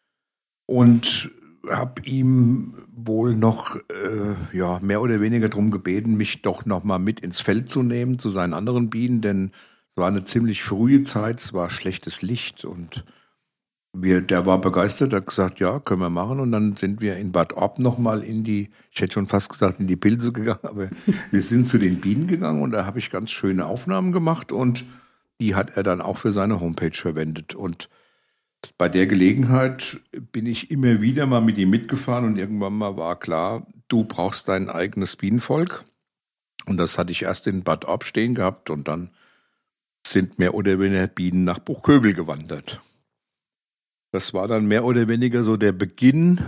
Und habe ihm wohl noch mehr oder weniger darum gebeten, mich doch noch mal mit ins Feld zu nehmen zu seinen anderen Bienen, denn es war eine ziemlich frühe Zeit, es war schlechtes Licht und der war begeistert, hat gesagt, ja, können wir machen. Und dann sind wir in Bad Orb noch mal ich hätte schon fast gesagt, in die Pilze gegangen, aber wir sind zu den Bienen gegangen und da habe ich ganz schöne Aufnahmen gemacht und die hat er dann auch für seine Homepage verwendet. Und bei der Gelegenheit bin ich immer wieder mal mit ihm mitgefahren und irgendwann mal war klar, du brauchst dein eigenes Bienenvolk. Und das hatte ich erst in Bad Orb stehen gehabt und dann sind mehr oder weniger Bienen nach Bruchköbel gewandert. Das war dann mehr oder weniger so der Beginn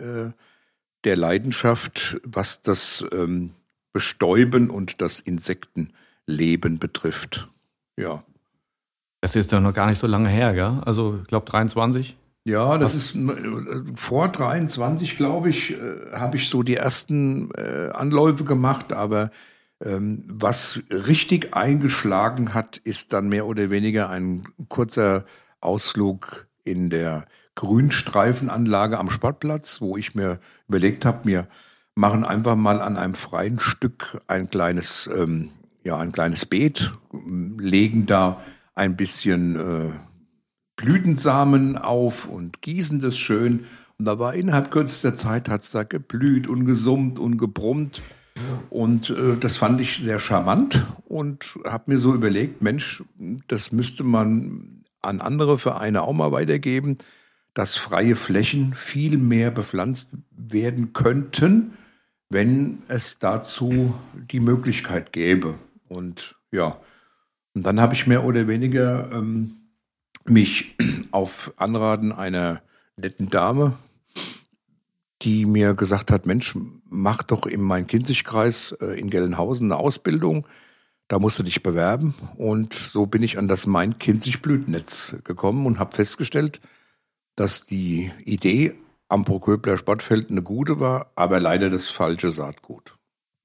der Leidenschaft, was das Bestäuben und das Insektenleben betrifft. Ja. Das ist ja noch gar nicht so lange her, gell? Also ich glaube 23? Ja, das ist vor 23, glaube ich, habe ich so die ersten Anläufe gemacht, aber was richtig eingeschlagen hat, ist dann mehr oder weniger ein kurzer Ausflug in der Grünstreifenanlage am Sportplatz, wo ich mir überlegt habe, wir machen einfach mal an einem freien Stück ein kleines Beet, legen da ein bisschen Blütensamen auf und gießen das schön. Und da war innerhalb kürzester Zeit, hat es da geblüht und gesummt und gebrummt. Und das fand ich sehr charmant und habe mir so überlegt, Mensch, das müsste man an andere Vereine auch mal weitergeben, dass freie Flächen viel mehr bepflanzt werden könnten, wenn es dazu die Möglichkeit gäbe. Und ja, und dann habe ich mehr oder weniger mich auf Anraten einer netten Dame, die mir gesagt hat, Mensch, mach doch im Main-Kinzig-Kreis in Gelnhausen eine Ausbildung, da musst du dich bewerben. Und so bin ich an das Main-Kinzig-Blütennetz gekommen und habe festgestellt, dass die Idee am Burgköbler Sportfeld eine gute war, aber leider das falsche Saatgut.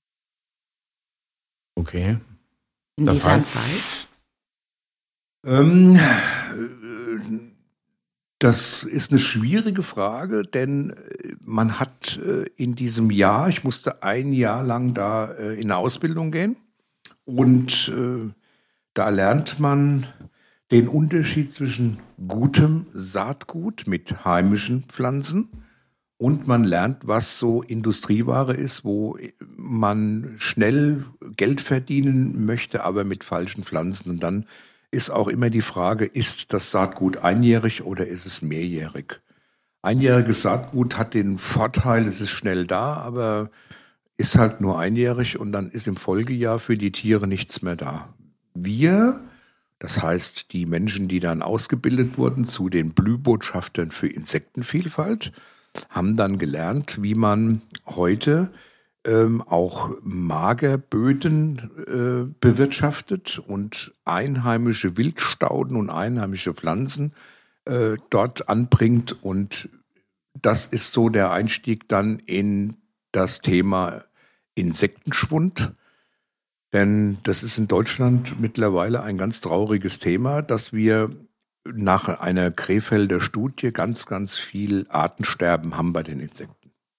Okay. Inwiefern falsch? Das ist eine schwierige Frage, denn man hat in diesem Jahr, ich musste ein Jahr lang da in eine Ausbildung gehen und da lernt man den Unterschied zwischen gutem Saatgut mit heimischen Pflanzen und man lernt, was so Industrieware ist, wo man schnell Geld verdienen möchte, aber mit falschen Pflanzen. Und dann ist auch immer die Frage, ist das Saatgut einjährig oder ist es mehrjährig? Einjähriges Saatgut hat den Vorteil, es ist schnell da, aber ist halt nur einjährig und dann ist im Folgejahr für die Tiere nichts mehr da. Wir, das heißt die Menschen, die dann ausgebildet wurden zu den Blühbotschaftern für Insektenvielfalt, haben dann gelernt, wie man heute auch Magerböden bewirtschaftet und einheimische Wildstauden und einheimische Pflanzen dort anbringt. Und das ist so der Einstieg dann in das Thema Insektenschwund. Denn das ist in Deutschland mittlerweile ein ganz trauriges Thema, dass wir nach einer Krefelder Studie ganz, ganz viel Artensterben haben bei den Insekten.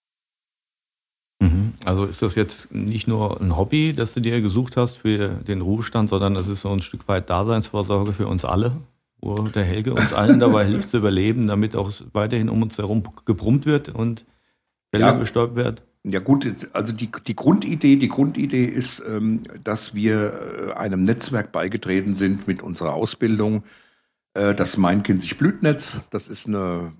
Also ist das jetzt nicht nur ein Hobby, das du dir gesucht hast für den Ruhestand, sondern das ist so ein Stück weit Daseinsvorsorge für uns alle, wo der Helge uns allen dabei hilft zu überleben, damit auch weiterhin um uns herum gebrummt wird und Felder bestäubt wird? Ja gut, also die Grundidee ist, dass wir einem Netzwerk beigetreten sind mit unserer Ausbildung, das Main-Kinzig-Blütennetz. Das ist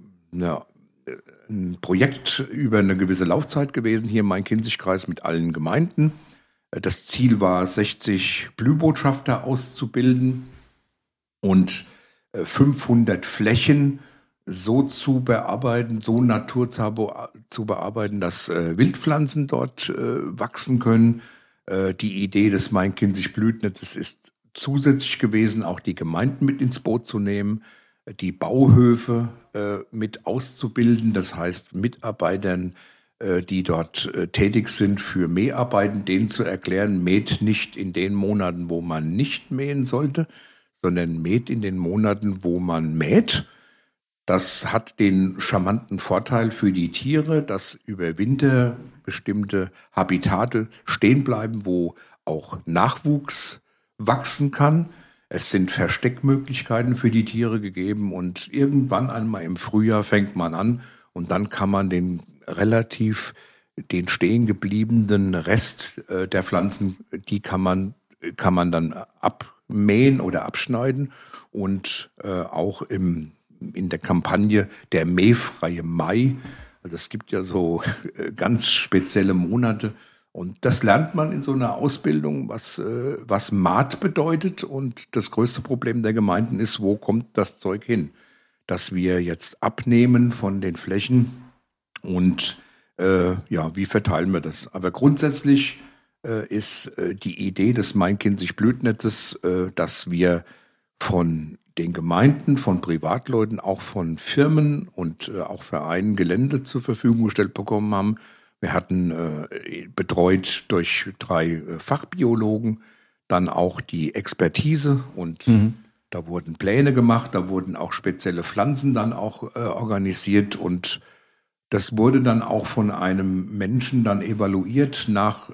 ein Projekt über eine gewisse Laufzeit gewesen, hier im Main-Kinzig-Kreis mit allen Gemeinden. Das Ziel war, 60 Blühbotschafter auszubilden und 500 Flächen so zu bearbeiten, so Natur zu bearbeiten, dass Wildpflanzen dort wachsen können. Die Idee des Main-Kinzig-Blütennetzes ist zusätzlich gewesen, auch die Gemeinden mit ins Boot zu nehmen, die Bauhöfe mit auszubilden, das heißt Mitarbeitern, die dort tätig sind für Mäharbeiten, denen zu erklären, mäht nicht in den Monaten, wo man nicht mähen sollte, sondern mäht in den Monaten, wo man mäht. Das hat den charmanten Vorteil für die Tiere, dass über Winter bestimmte Habitate stehen bleiben, wo auch Nachwuchs wachsen kann. Es sind Versteckmöglichkeiten für die Tiere gegeben und irgendwann einmal im Frühjahr fängt man an und dann kann man den stehen gebliebenen Rest der Pflanzen, die kann man dann abmähen oder abschneiden und auch in der Kampagne der mähfreie Mai, also es gibt ja so ganz spezielle Monate, und das lernt man in so einer Ausbildung, was Maat bedeutet. Und das größte Problem der Gemeinden ist, wo kommt das Zeug hin? Dass wir jetzt abnehmen von den Flächen und wie verteilen wir das? Aber grundsätzlich ist die Idee des Main-Kinzig-Blütennetzes, dass wir von den Gemeinden, von Privatleuten, auch von Firmen und auch Vereinen Gelände zur Verfügung gestellt bekommen haben. Wir hatten betreut durch 3 Fachbiologen dann auch die Expertise und Da wurden Pläne gemacht, da wurden auch spezielle Pflanzen dann auch organisiert und das wurde dann auch von einem Menschen dann evaluiert nach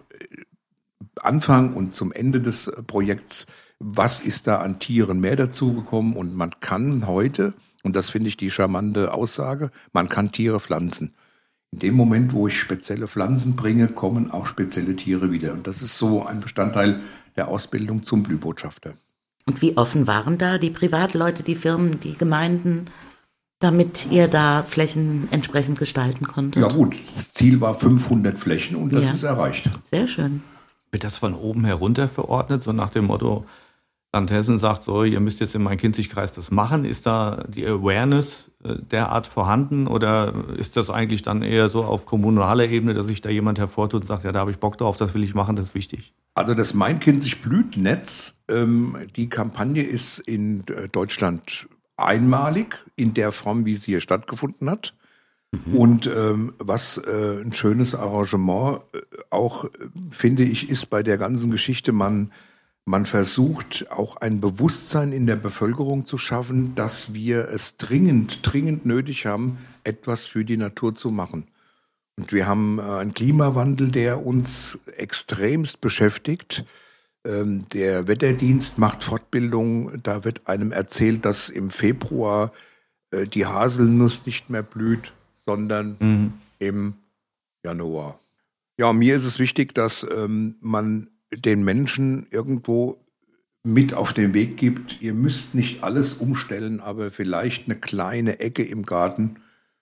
Anfang und zum Ende des Projekts. Was ist da an Tieren mehr dazugekommen? Und man kann heute, und das finde ich die charmante Aussage, man kann Tiere pflanzen. In dem Moment, wo ich spezielle Pflanzen bringe, kommen auch spezielle Tiere wieder. Und das ist so ein Bestandteil der Ausbildung zum Blühbotschafter. Und wie offen waren da die Privatleute, die Firmen, die Gemeinden, damit ihr da Flächen entsprechend gestalten konntet? Ja gut, das Ziel war 500 Flächen und das ist erreicht. Sehr schön. Wird das von oben herunter verordnet, so nach dem Motto, Land Hessen sagt so, ihr müsst jetzt im Main-Kinzig-Kreis das machen? Ist da die Awareness derart vorhanden oder ist das eigentlich dann eher so auf kommunaler Ebene, dass sich da jemand hervortut und sagt, ja, da habe ich Bock drauf, das will ich machen, das ist wichtig? Also das Main-Kinzig-Blütnetz, die Kampagne ist in Deutschland einmalig in der Form, wie sie hier stattgefunden hat. Und was ein schönes Arrangement auch, finde ich, ist bei der ganzen Geschichte, man versucht auch ein Bewusstsein in der Bevölkerung zu schaffen, dass wir es dringend nötig haben, etwas für die Natur zu machen. Und wir haben einen Klimawandel, der uns extremst beschäftigt. Der Wetterdienst macht Fortbildung, da wird einem erzählt, dass im Februar die Haselnuss nicht mehr blüht, sondern im Januar. Ja, mir ist es wichtig, dass man den Menschen irgendwo mit auf den Weg gibt. Ihr müsst nicht alles umstellen, aber vielleicht eine kleine Ecke im Garten,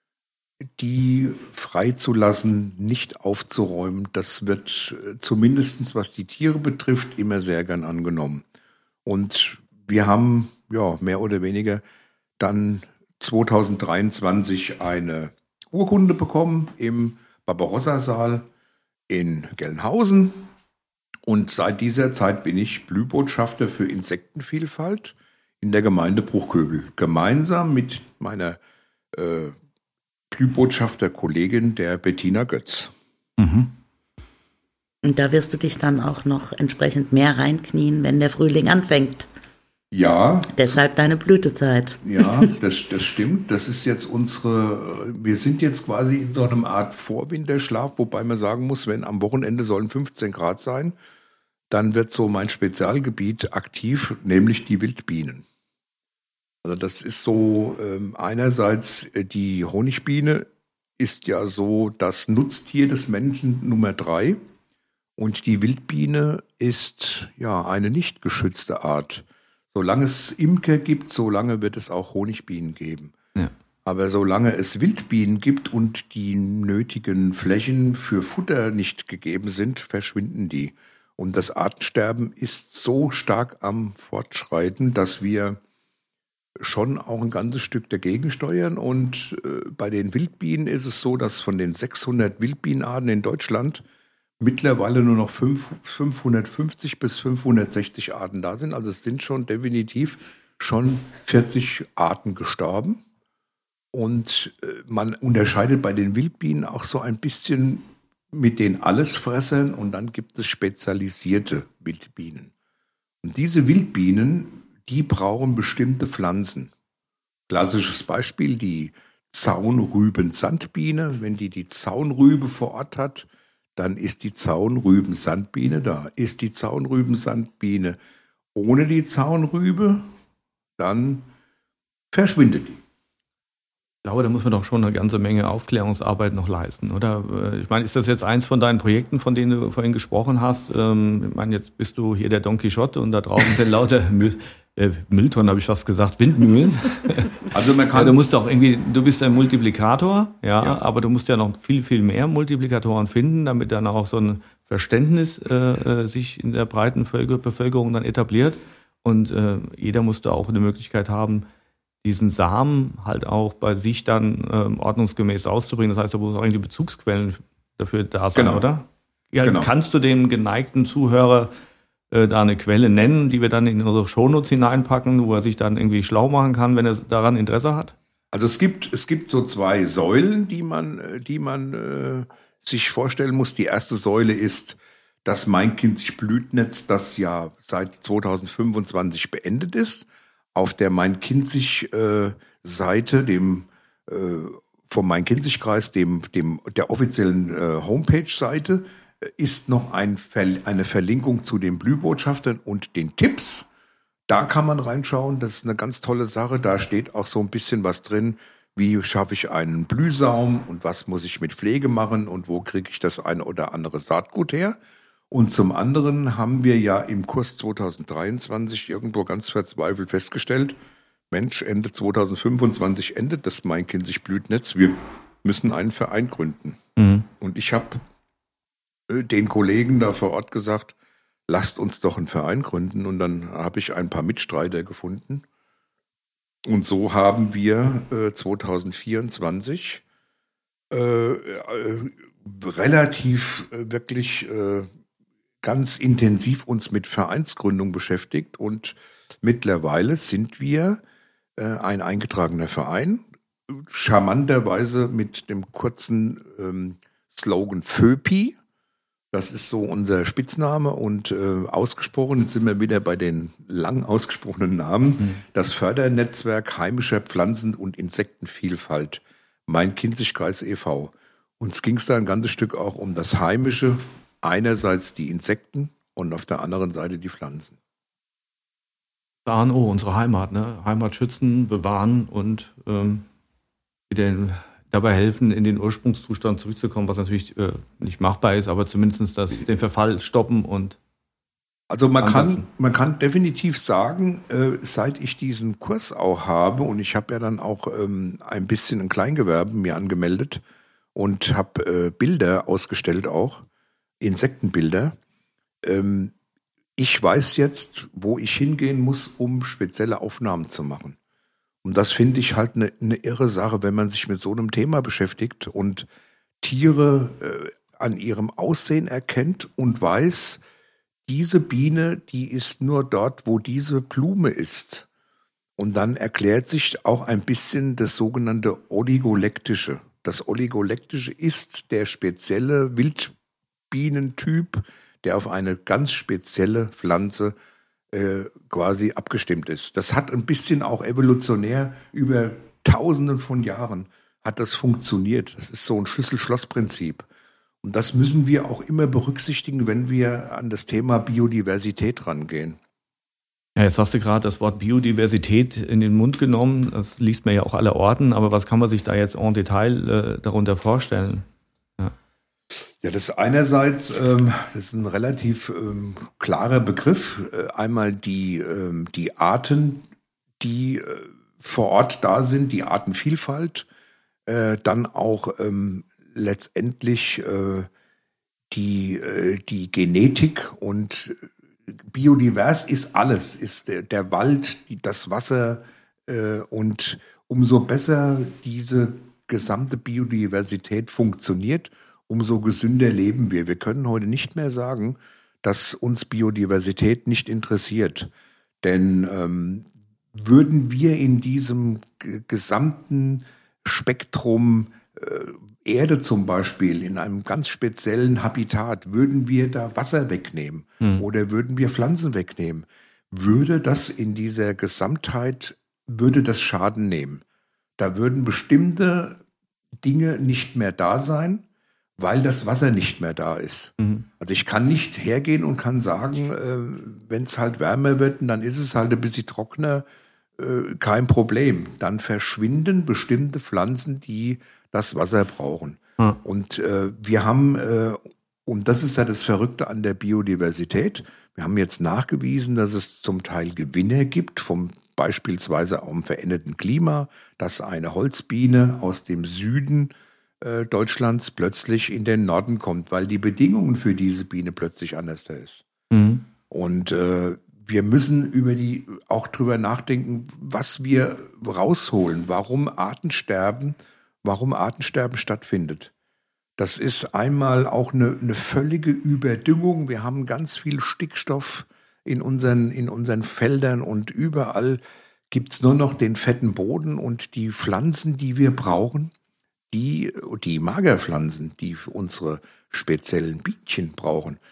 die freizulassen, nicht aufzuräumen. Das wird zumindest, was die Tiere betrifft, immer sehr gern angenommen. Und wir haben ja mehr oder weniger dann 2023 eine Urkunde bekommen im Barbarossa-Saal in Gelnhausen. Und seit dieser Zeit bin ich Blühbotschafter für Insektenvielfalt in der Gemeinde Bruchköbel. Gemeinsam mit meiner Blühbotschafter-Kollegin, der Bettina Götz. Und da wirst du dich dann auch noch entsprechend mehr reinknien, wenn der Frühling anfängt. Ja. Deshalb deine Blütezeit. Ja, das stimmt. Das ist jetzt wir sind jetzt quasi in so einer Art Vorwinterschlaf, wobei man sagen muss, wenn am Wochenende sollen 15 Grad sein, dann wird so mein Spezialgebiet aktiv, nämlich die Wildbienen. Also das ist so, einerseits die Honigbiene ist ja so das Nutztier des Menschen Nummer 3 und die Wildbiene ist ja eine nicht geschützte Art. Solange es Imker gibt, solange wird es auch Honigbienen geben. Ja. Aber solange es Wildbienen gibt und die nötigen Flächen für Futter nicht gegeben sind, verschwinden die. Und das Artensterben ist so stark am Fortschreiten, dass wir schon auch ein ganzes Stück dagegen steuern. Und bei den Wildbienen ist es so, dass von den 600 Wildbienenarten in Deutschland mittlerweile nur noch 550 bis 560 Arten da sind. Also es sind schon definitiv schon 40 Arten gestorben. Und man unterscheidet bei den Wildbienen auch so ein bisschen mit den Allesfressern und dann gibt es spezialisierte Wildbienen. Und diese Wildbienen, die brauchen bestimmte Pflanzen. Klassisches Beispiel, die Zaunrüben-Sandbiene. Wenn die Zaunrübe vor Ort hat, dann ist die Zaunrüben-Sandbiene da. Ist die Zaunrüben-Sandbiene ohne die Zaunrübe, dann verschwindet die. Ich glaube, da muss man doch schon eine ganze Menge Aufklärungsarbeit noch leisten, oder? Ich meine, ist das jetzt eins von deinen Projekten, von denen du vorhin gesprochen hast? Ich meine, jetzt bist du hier der Don Quixote und da draußen sind lauter Mülltonnen, habe ich fast gesagt, Windmühlen. Also man kann... Ja, du bist ein Multiplikator, ja, aber du musst ja noch viel mehr Multiplikatoren finden, damit dann auch so ein Verständnis sich in der breiten Bevölkerung dann etabliert. Und jeder muss da auch eine Möglichkeit haben, diesen Samen halt auch bei sich dann ordnungsgemäß auszubringen. Das heißt, da muss auch irgendwie Bezugsquellen dafür da sein, genau. Oder? Ja, genau. Kannst du dem geneigten Zuhörer da eine Quelle nennen, die wir dann in unsere Shownotes hineinpacken, wo er sich dann irgendwie schlau machen kann, wenn er daran Interesse hat? Also es gibt so 2 Säulen, die man sich vorstellen muss. Die erste Säule ist das Main-Kinzig-Blütnetz, das ja seit 2025 beendet ist. auf der Main-Kinzig-Seite, vom Main-Kinzig-Kreis, der offiziellen Homepage-Seite, ist noch eine Verlinkung zu den Blühbotschaftern und den Tipps. Da kann man reinschauen, das ist eine ganz tolle Sache. Da steht auch so ein bisschen was drin, wie schaffe ich einen Blühsaum und was muss ich mit Pflege machen und wo kriege ich das eine oder andere Saatgut her. Und zum anderen haben wir ja im Kurs 2023 irgendwo ganz verzweifelt festgestellt, Mensch, Ende 2025 endet das Main-Kinzig-Blütnetz, wir müssen einen Verein gründen. Mhm. Und ich habe den Kollegen da vor Ort gesagt, lasst uns doch einen Verein gründen. Und dann habe ich ein paar Mitstreiter gefunden. Und so haben wir 2024 relativ wirklich ganz intensiv uns mit Vereinsgründung beschäftigt. Und mittlerweile sind wir ein eingetragener Verein, charmanterweise mit dem kurzen Slogan FÖPI. Das ist so unser Spitzname und ausgesprochen, jetzt sind wir wieder bei den lang ausgesprochenen Namen, das Fördernetzwerk heimischer Pflanzen- und Insektenvielfalt, Main-Kinzig-Kreis e.V. Uns ging es da ein ganzes Stück auch um das Heimische, einerseits die Insekten und auf der anderen Seite die Pflanzen. Das A&O, unsere Heimat, ne? Heimat schützen, bewahren und dabei helfen, in den Ursprungszustand zurückzukommen, was natürlich nicht machbar ist, aber zumindest den Verfall stoppen und also man kann definitiv sagen, seit ich diesen Kurs auch habe und ich habe ja dann auch ein bisschen ein Kleingewerbe mir angemeldet und habe Bilder ausgestellt auch, Insektenbilder. Ich weiß jetzt, wo ich hingehen muss, um spezielle Aufnahmen zu machen. Und das finde ich halt eine irre Sache, wenn man sich mit so einem Thema beschäftigt und Tiere an ihrem Aussehen erkennt und weiß, diese Biene, die ist nur dort, wo diese Blume ist. Und dann erklärt sich auch ein bisschen das sogenannte Oligolektische. Das Oligolektische ist der spezielle Wildbienentyp, der auf eine ganz spezielle Pflanze quasi abgestimmt ist. Das hat ein bisschen auch evolutionär über Tausenden von Jahren hat das funktioniert. Das ist so ein Schlüssel-Schloss-Prinzip. Und das müssen wir auch immer berücksichtigen, wenn wir an das Thema Biodiversität rangehen. Ja, jetzt hast du gerade das Wort Biodiversität in den Mund genommen. Das liest man ja auch aller Orten. Aber was kann man sich da jetzt en Detail darunter vorstellen? Ja, das ist einerseits, das ist ein relativ klarer Begriff. Einmal die Arten, die vor Ort da sind, die Artenvielfalt, dann auch letztendlich die Genetik und biodivers ist alles, ist der Wald, das Wasser und umso besser diese gesamte Biodiversität funktioniert, umso gesünder leben wir. Wir können heute nicht mehr sagen, dass uns Biodiversität nicht interessiert. Denn würden wir in diesem gesamten Spektrum Erde zum Beispiel, in einem ganz speziellen Habitat, würden wir da Wasser wegnehmen oder würden wir Pflanzen wegnehmen, würde das in dieser Gesamtheit, würde das Schaden nehmen. Da würden bestimmte Dinge nicht mehr da sein, weil das Wasser nicht mehr da ist. Also ich kann nicht hergehen und kann sagen, wenn es halt wärmer wird, dann ist es halt ein bisschen trockener, kein Problem. Dann verschwinden bestimmte Pflanzen, die das Wasser brauchen. Und wir haben, und das ist ja das Verrückte an der Biodiversität, wir haben jetzt nachgewiesen, dass es zum Teil Gewinner gibt, vom beispielsweise auch im veränderten Klima, dass eine Holzbiene aus dem Süden Deutschlands plötzlich in den Norden kommt, weil die Bedingungen für diese Biene plötzlich anders da ist. Und wir müssen auch drüber nachdenken, was wir rausholen, warum Artensterben stattfindet. Das ist einmal auch eine völlige Überdüngung. Wir haben ganz viel Stickstoff in unseren Feldern und überall gibt's nur noch den fetten Boden und die Pflanzen, die wir brauchen, die Magerpflanzen, die unsere speziellen Bienchen brauchen,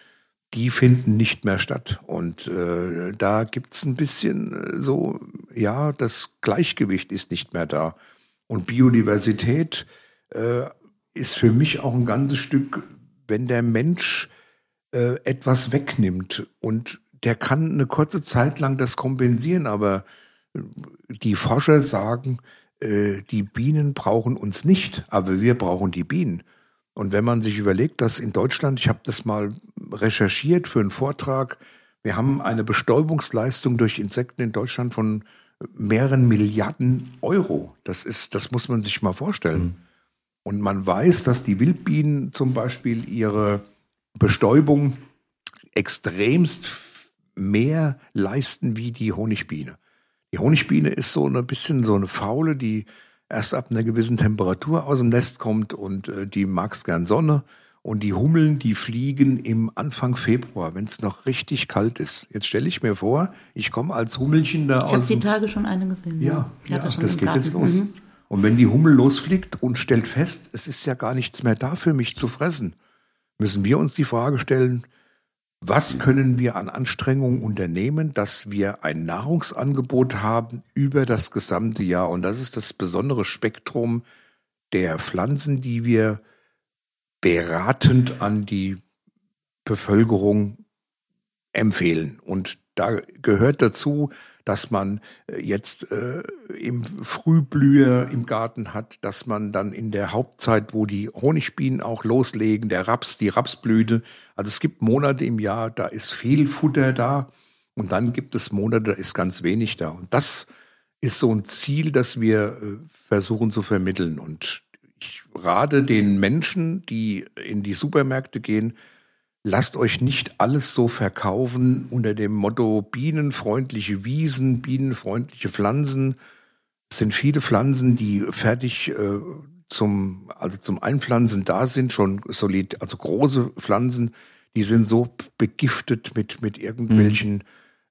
die finden nicht mehr statt. Und da gibt's ein bisschen so, ja, das Gleichgewicht ist nicht mehr da. Und Biodiversität ist für mich auch ein ganzes Stück, wenn der Mensch etwas wegnimmt und der kann eine kurze Zeit lang das kompensieren, aber die Forscher sagen, die Bienen brauchen uns nicht, aber wir brauchen die Bienen. Und wenn man sich überlegt, dass in Deutschland, ich habe das mal recherchiert für einen Vortrag, wir haben eine Bestäubungsleistung durch Insekten in Deutschland von mehreren Milliarden Euro. Das muss man sich mal vorstellen. Und man weiß, dass die Wildbienen zum Beispiel ihre Bestäubung extremst mehr leisten wie die Honigbiene. Die Honigbiene ist so ein bisschen so eine Faule, die erst ab einer gewissen Temperatur aus dem Nest kommt und die mag's gern Sonne. Und die Hummeln, die fliegen im Anfang Februar, wenn es noch richtig kalt ist. Jetzt stelle ich mir vor, ich komme als Hummelchen da aus. Ich habe die Tage schon eine gesehen. Ja, das geht jetzt los. Und wenn die Hummel losfliegt und stellt fest, es ist ja gar nichts mehr da für mich zu fressen, müssen wir uns die Frage stellen, was können wir an Anstrengungen unternehmen, dass wir ein Nahrungsangebot haben über das gesamte Jahr. Und das ist das besondere Spektrum der Pflanzen, die wir beratend an die Bevölkerung empfehlen. Und da gehört dazu, dass man jetzt im Frühblüher im Garten hat, dass man dann in der Hauptzeit, wo die Honigbienen auch loslegen, der Raps, die Rapsblüte. Also es gibt Monate im Jahr, da ist viel Futter da und dann gibt es Monate, da ist ganz wenig da. Und das ist so ein Ziel, das wir versuchen zu vermitteln. Und ich rate den Menschen, die in die Supermärkte gehen, lasst euch nicht alles so verkaufen unter dem Motto bienenfreundliche Wiesen, bienenfreundliche Pflanzen. Es sind viele Pflanzen, die fertig zum Einpflanzen da sind, schon solid, also große Pflanzen, die sind so begiftet mit irgendwelchen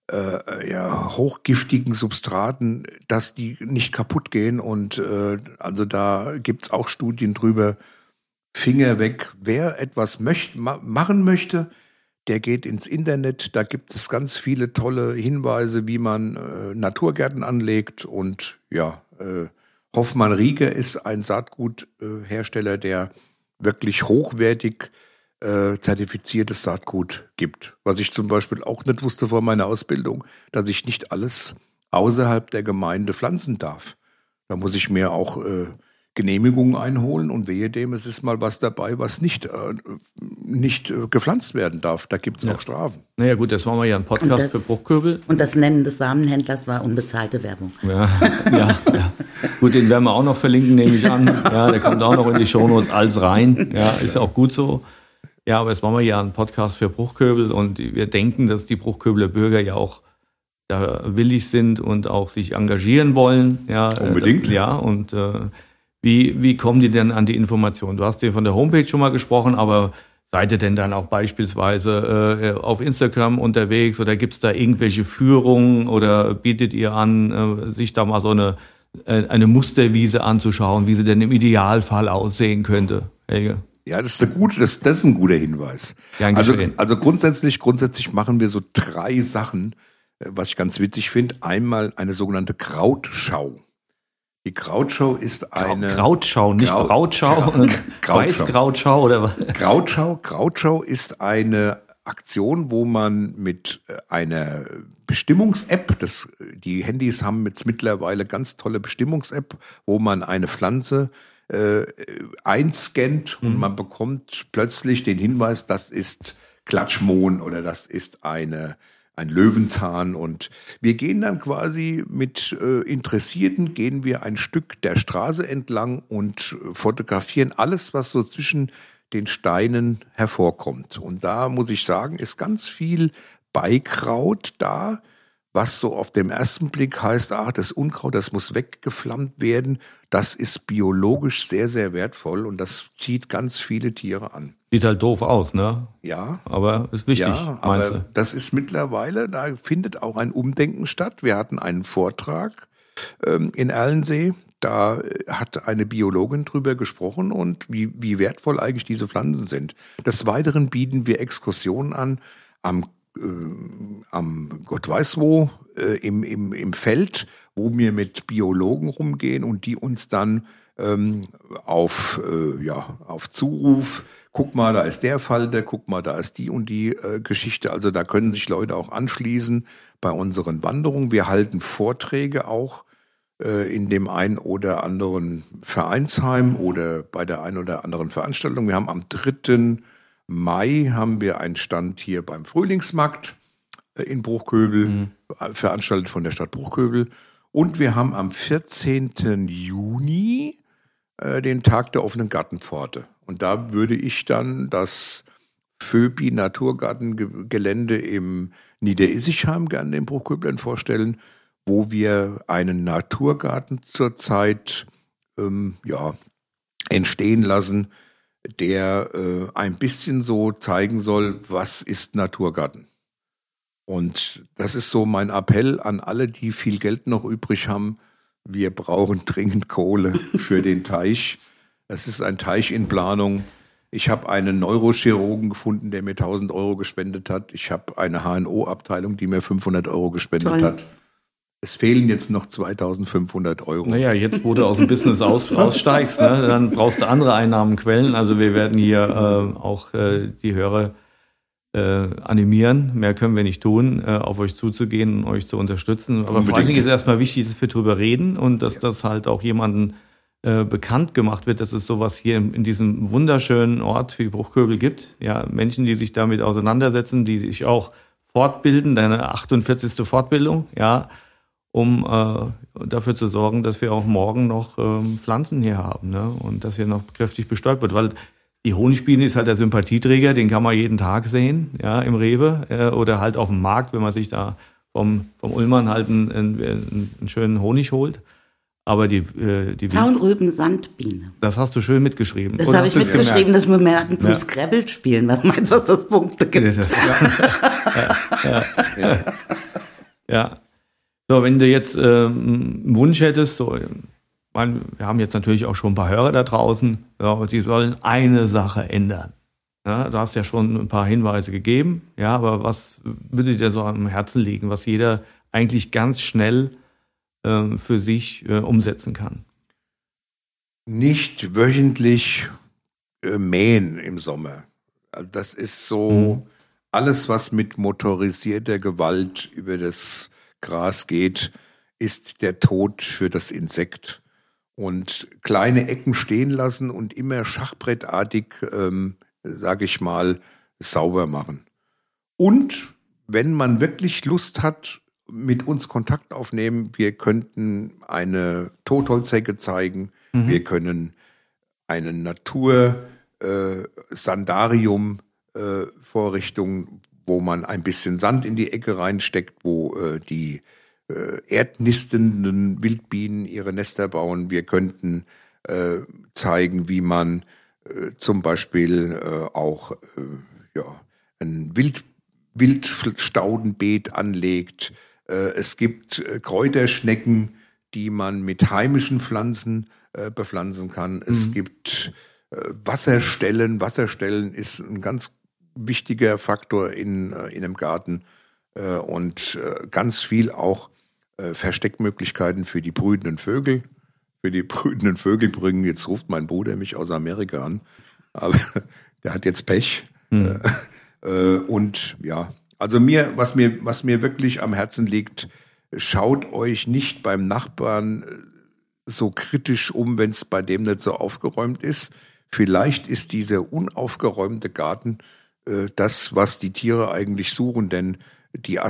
hochgiftigen Substraten, dass die nicht kaputt gehen. Und also da gibt's auch Studien drüber. Finger weg. Wer etwas machen möchte, der geht ins Internet. Da gibt es ganz viele tolle Hinweise, wie man Naturgärten anlegt. Und ja, Hoffmann Rieger ist ein Saatguthersteller, der wirklich hochwertig zertifiziertes Saatgut gibt. Was ich zum Beispiel auch nicht wusste vor meiner Ausbildung, dass ich nicht alles außerhalb der Gemeinde pflanzen darf. Da muss ich mir auch Genehmigungen einholen und wehe dem, es ist mal was dabei, was nicht gepflanzt werden darf. Da gibt es auch Strafen. Naja gut, das machen wir ja ein Podcast für Bruchköbel. Und das Nennen des Samenhändlers war unbezahlte Werbung. Ja. Gut, den werden wir auch noch verlinken, nehme ich an. Ja, der kommt auch noch in die Shownotes als rein. Ja, ist auch gut so. Ja, aber jetzt machen wir ja einen Podcast für Bruchköbel und wir denken, dass die Bruchköbeler Bürger ja auch willig sind und auch sich engagieren wollen. Ja, unbedingt. Und wie kommen die denn an die Informationen? Du hast dir von der Homepage schon mal gesprochen, aber seid ihr denn dann auch beispielsweise auf Instagram unterwegs oder gibt es da irgendwelche Führungen oder bietet ihr an, sich da mal so eine Musterwiese anzuschauen, wie sie denn im Idealfall aussehen könnte, Helge? Ja, das ist ein guter Hinweis. Also grundsätzlich machen wir so 3 Sachen, was ich ganz witzig finde. Einmal eine sogenannte Krautschau. Die Krautschau ist eine... Krautschau, nicht Brautschau, Weißkrautschau oder was? Krautschau ist eine Aktion, wo man mit einer Bestimmungs-App, die Handys haben jetzt mittlerweile ganz tolle Bestimmungs-App, wo man eine Pflanze einscannt und man bekommt plötzlich den Hinweis, das ist Klatschmohn oder das ist ein Löwenzahn. Und wir gehen dann quasi mit Interessierten, gehen wir ein Stück der Straße entlang und fotografieren alles, was so zwischen den Steinen hervorkommt. Und da muss ich sagen, ist ganz viel Beikraut da, was so auf dem ersten Blick heißt, das Unkraut, das muss weggeflammt werden. Das ist biologisch sehr, sehr wertvoll und das zieht ganz viele Tiere an. Sieht halt doof aus, ne? Ja. Aber ist wichtig, meinst du? Das ist mittlerweile, da findet auch ein Umdenken statt. Wir hatten einen Vortrag in Erlensee. Da hat eine Biologin drüber gesprochen und wie wertvoll eigentlich diese Pflanzen sind. Des Weiteren bieten wir Exkursionen an am Gott weiß wo, im Feld, wo wir mit Biologen rumgehen und die uns dann auf Zuruf, guck mal, da ist der Falter, guck mal, da ist die und die Geschichte. Also da können sich Leute auch anschließen bei unseren Wanderungen. Wir halten Vorträge auch in dem einen oder anderen Vereinsheim oder bei der einen oder anderen Veranstaltung. Wir haben am 3. Mai haben wir einen Stand hier beim Frühlingsmarkt in Bruchköbel, veranstaltet von der Stadt Bruchköbel. Und wir haben am 14. Juni den Tag der offenen Gartenpforte. Und da würde ich dann das Föbi Naturgartengelände im Niederissichheim gerne den Bruchköblern vorstellen, wo wir einen Naturgarten zurzeit entstehen lassen, der ein bisschen so zeigen soll, was ist Naturgarten. Und das ist so mein Appell an alle, die viel Geld noch übrig haben. Wir brauchen dringend Kohle für den Teich. Es ist ein Teich in Planung. Ich habe einen Neurochirurgen gefunden, der mir 1.000 Euro gespendet hat. Ich habe eine HNO-Abteilung, die mir 500 Euro gespendet hat. Es fehlen jetzt noch 2.500 Euro. Naja, jetzt, wo du aus dem Business aussteigst, ne, dann brauchst du andere Einnahmenquellen. Also wir werden hier auch die Hörer animieren. Mehr können wir nicht tun, auf euch zuzugehen und euch zu unterstützen. Aber vor allen Dingen ist erstmal wichtig, dass wir drüber reden und dass das halt auch jemanden bekannt gemacht wird, dass es sowas hier in diesem wunderschönen Ort wie Bruchköbel gibt. Ja, Menschen, die sich damit auseinandersetzen, die sich auch fortbilden, deine 48. Fortbildung, ja, um dafür zu sorgen, dass wir auch morgen noch Pflanzen hier haben, ne? Und dass hier noch kräftig bestäubt wird, weil die Honigbiene ist halt der Sympathieträger, den kann man jeden Tag sehen, ja, im Rewe oder halt auf dem Markt, wenn man sich da vom Ullmann halt einen schönen Honig holt. Aber die Zaunrüben-Sandbiene. Das hast du schön mitgeschrieben. Das habe ich mitgeschrieben, dass wir merken zum Scrabble spielen. Was meinst du, was das Punkte gibt? Ja. So, wenn du jetzt einen Wunsch hättest, so, wir haben jetzt natürlich auch schon ein paar Hörer da draußen, ja, die sollen eine Sache ändern. Ja, du hast ja schon ein paar Hinweise gegeben, ja, aber was würde dir so am Herzen liegen, was jeder eigentlich ganz schnell für sich umsetzen kann? Nicht wöchentlich mähen im Sommer. Das ist so alles, was mit motorisierter Gewalt über das Gras geht, ist der Tod für das Insekt. Und kleine Ecken stehen lassen und immer schachbrettartig, sage ich mal, sauber machen. Und wenn man wirklich Lust hat, mit uns Kontakt aufnehmen. Wir könnten eine Totholzhecke zeigen. Wir können eine Natur-Sandarium-Vorrichtung, wo man ein bisschen Sand in die Ecke reinsteckt, wo die erdnistenden Wildbienen ihre Nester bauen. Wir könnten zeigen, wie man zum Beispiel auch ein Wildstaudenbeet anlegt. Es gibt Kräuterschnecken, die man mit heimischen Pflanzen bepflanzen kann. Es gibt Wasserstellen. Wasserstellen ist ein ganz wichtiger Faktor in einem Garten und ganz viel auch Versteckmöglichkeiten für die brütenden Vögel. Für die brütenden Vögel bringen, jetzt ruft mein Bruder mich aus Amerika an, aber der hat jetzt Pech. Und ja, also was mir wirklich am Herzen liegt, schaut euch nicht beim Nachbarn so kritisch um, wenn es bei dem nicht so aufgeräumt ist. Vielleicht ist dieser unaufgeräumte Garten das, was die Tiere eigentlich suchen, denn die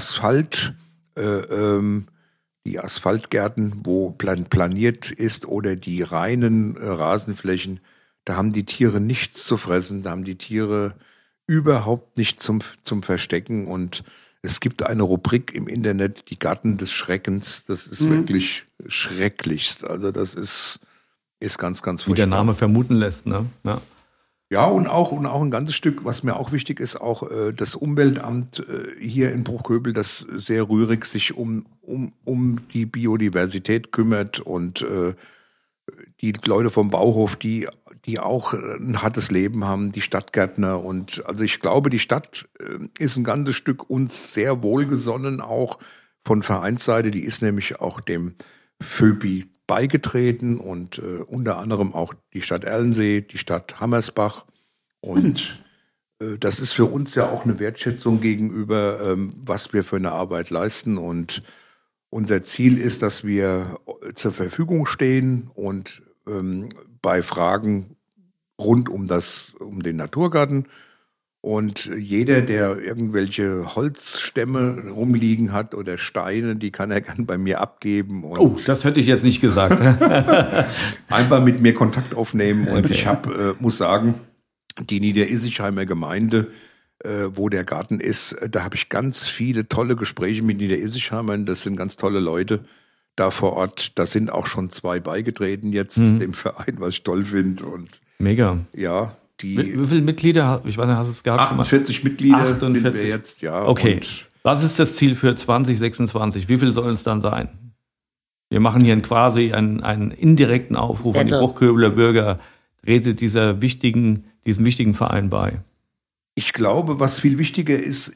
Asphaltgärten, wo planiert ist, oder die reinen Rasenflächen, da haben die Tiere nichts zu fressen, da haben die Tiere überhaupt nicht zum Verstecken. Und es gibt eine Rubrik im Internet, die Garten des Schreckens. Das ist wirklich schrecklichst. Also das ist ganz, ganz furchtbar. Wie der Name vermuten lässt, ne? Ja. Ja, und auch ein ganzes Stück, was mir auch wichtig ist, auch das Umweltamt hier in Bruchköbel, das sehr rührig sich um die Biodiversität kümmert, und die Leute vom Bauhof, die die auch ein hartes Leben haben, die Stadtgärtner. Und also ich glaube, die Stadt ist ein ganzes Stück uns sehr wohlgesonnen, auch von Vereinsseite. Die ist nämlich auch dem FÖBI beigetreten und unter anderem auch die Stadt Erlensee, die Stadt Hammersbach. Und das ist für uns ja auch eine Wertschätzung gegenüber, was wir für eine Arbeit leisten. Und unser Ziel ist, dass wir zur Verfügung stehen und bei Fragen rund um den Naturgarten. Und jeder, der irgendwelche Holzstämme rumliegen hat oder Steine, die kann er gern bei mir abgeben. Und das hätte ich jetzt nicht gesagt. einfach mit mir Kontakt aufnehmen. Und Okay. ich muss sagen, die Niederissigheimer Gemeinde, wo der Garten ist, da habe ich ganz viele tolle Gespräche mit Niederissichheimern. Das sind ganz tolle Leute da vor Ort. Da sind auch schon 2 beigetreten jetzt dem Verein, was ich toll finde. Und Mega. ja, Wie viele Mitglieder, ich weiß nicht, hast du es gehabt? 48 Mitglieder 48. sind wir jetzt, ja. Okay, Und was ist das Ziel für 2026? Wie viel sollen es dann sein? Wir machen hier quasi einen indirekten Aufruf an die Bruchköbeler Bürger. Tretet diesem wichtigen Verein bei. ich glaube, was viel wichtiger ist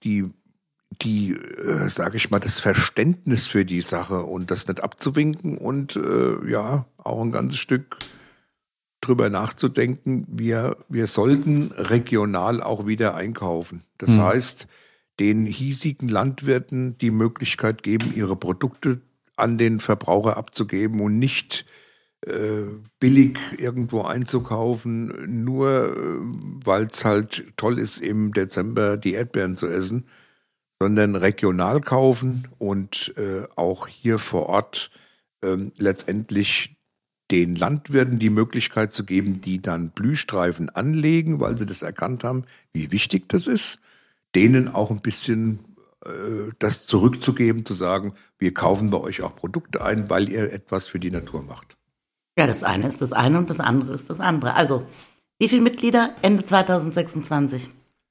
sage ich mal, das Verständnis für die Sache und das nicht abzuwinken und auch ein ganzes Stück drüber nachzudenken. Wir sollten regional auch wieder einkaufen. Das heißt, den hiesigen Landwirten die Möglichkeit geben, ihre Produkte an den Verbraucher abzugeben und nicht billig irgendwo einzukaufen, nur weil es halt toll ist, im Dezember die Erdbeeren zu essen, sondern regional kaufen und auch hier vor Ort letztendlich den Landwirten die Möglichkeit zu geben, die dann Blühstreifen anlegen, weil sie das erkannt haben, wie wichtig das ist, denen auch ein bisschen das zurückzugeben, zu sagen, wir kaufen bei euch auch Produkte ein, weil ihr etwas für die Natur macht. Ja, das eine ist das eine und das andere ist das andere. Also, wie viele Mitglieder Ende 2026?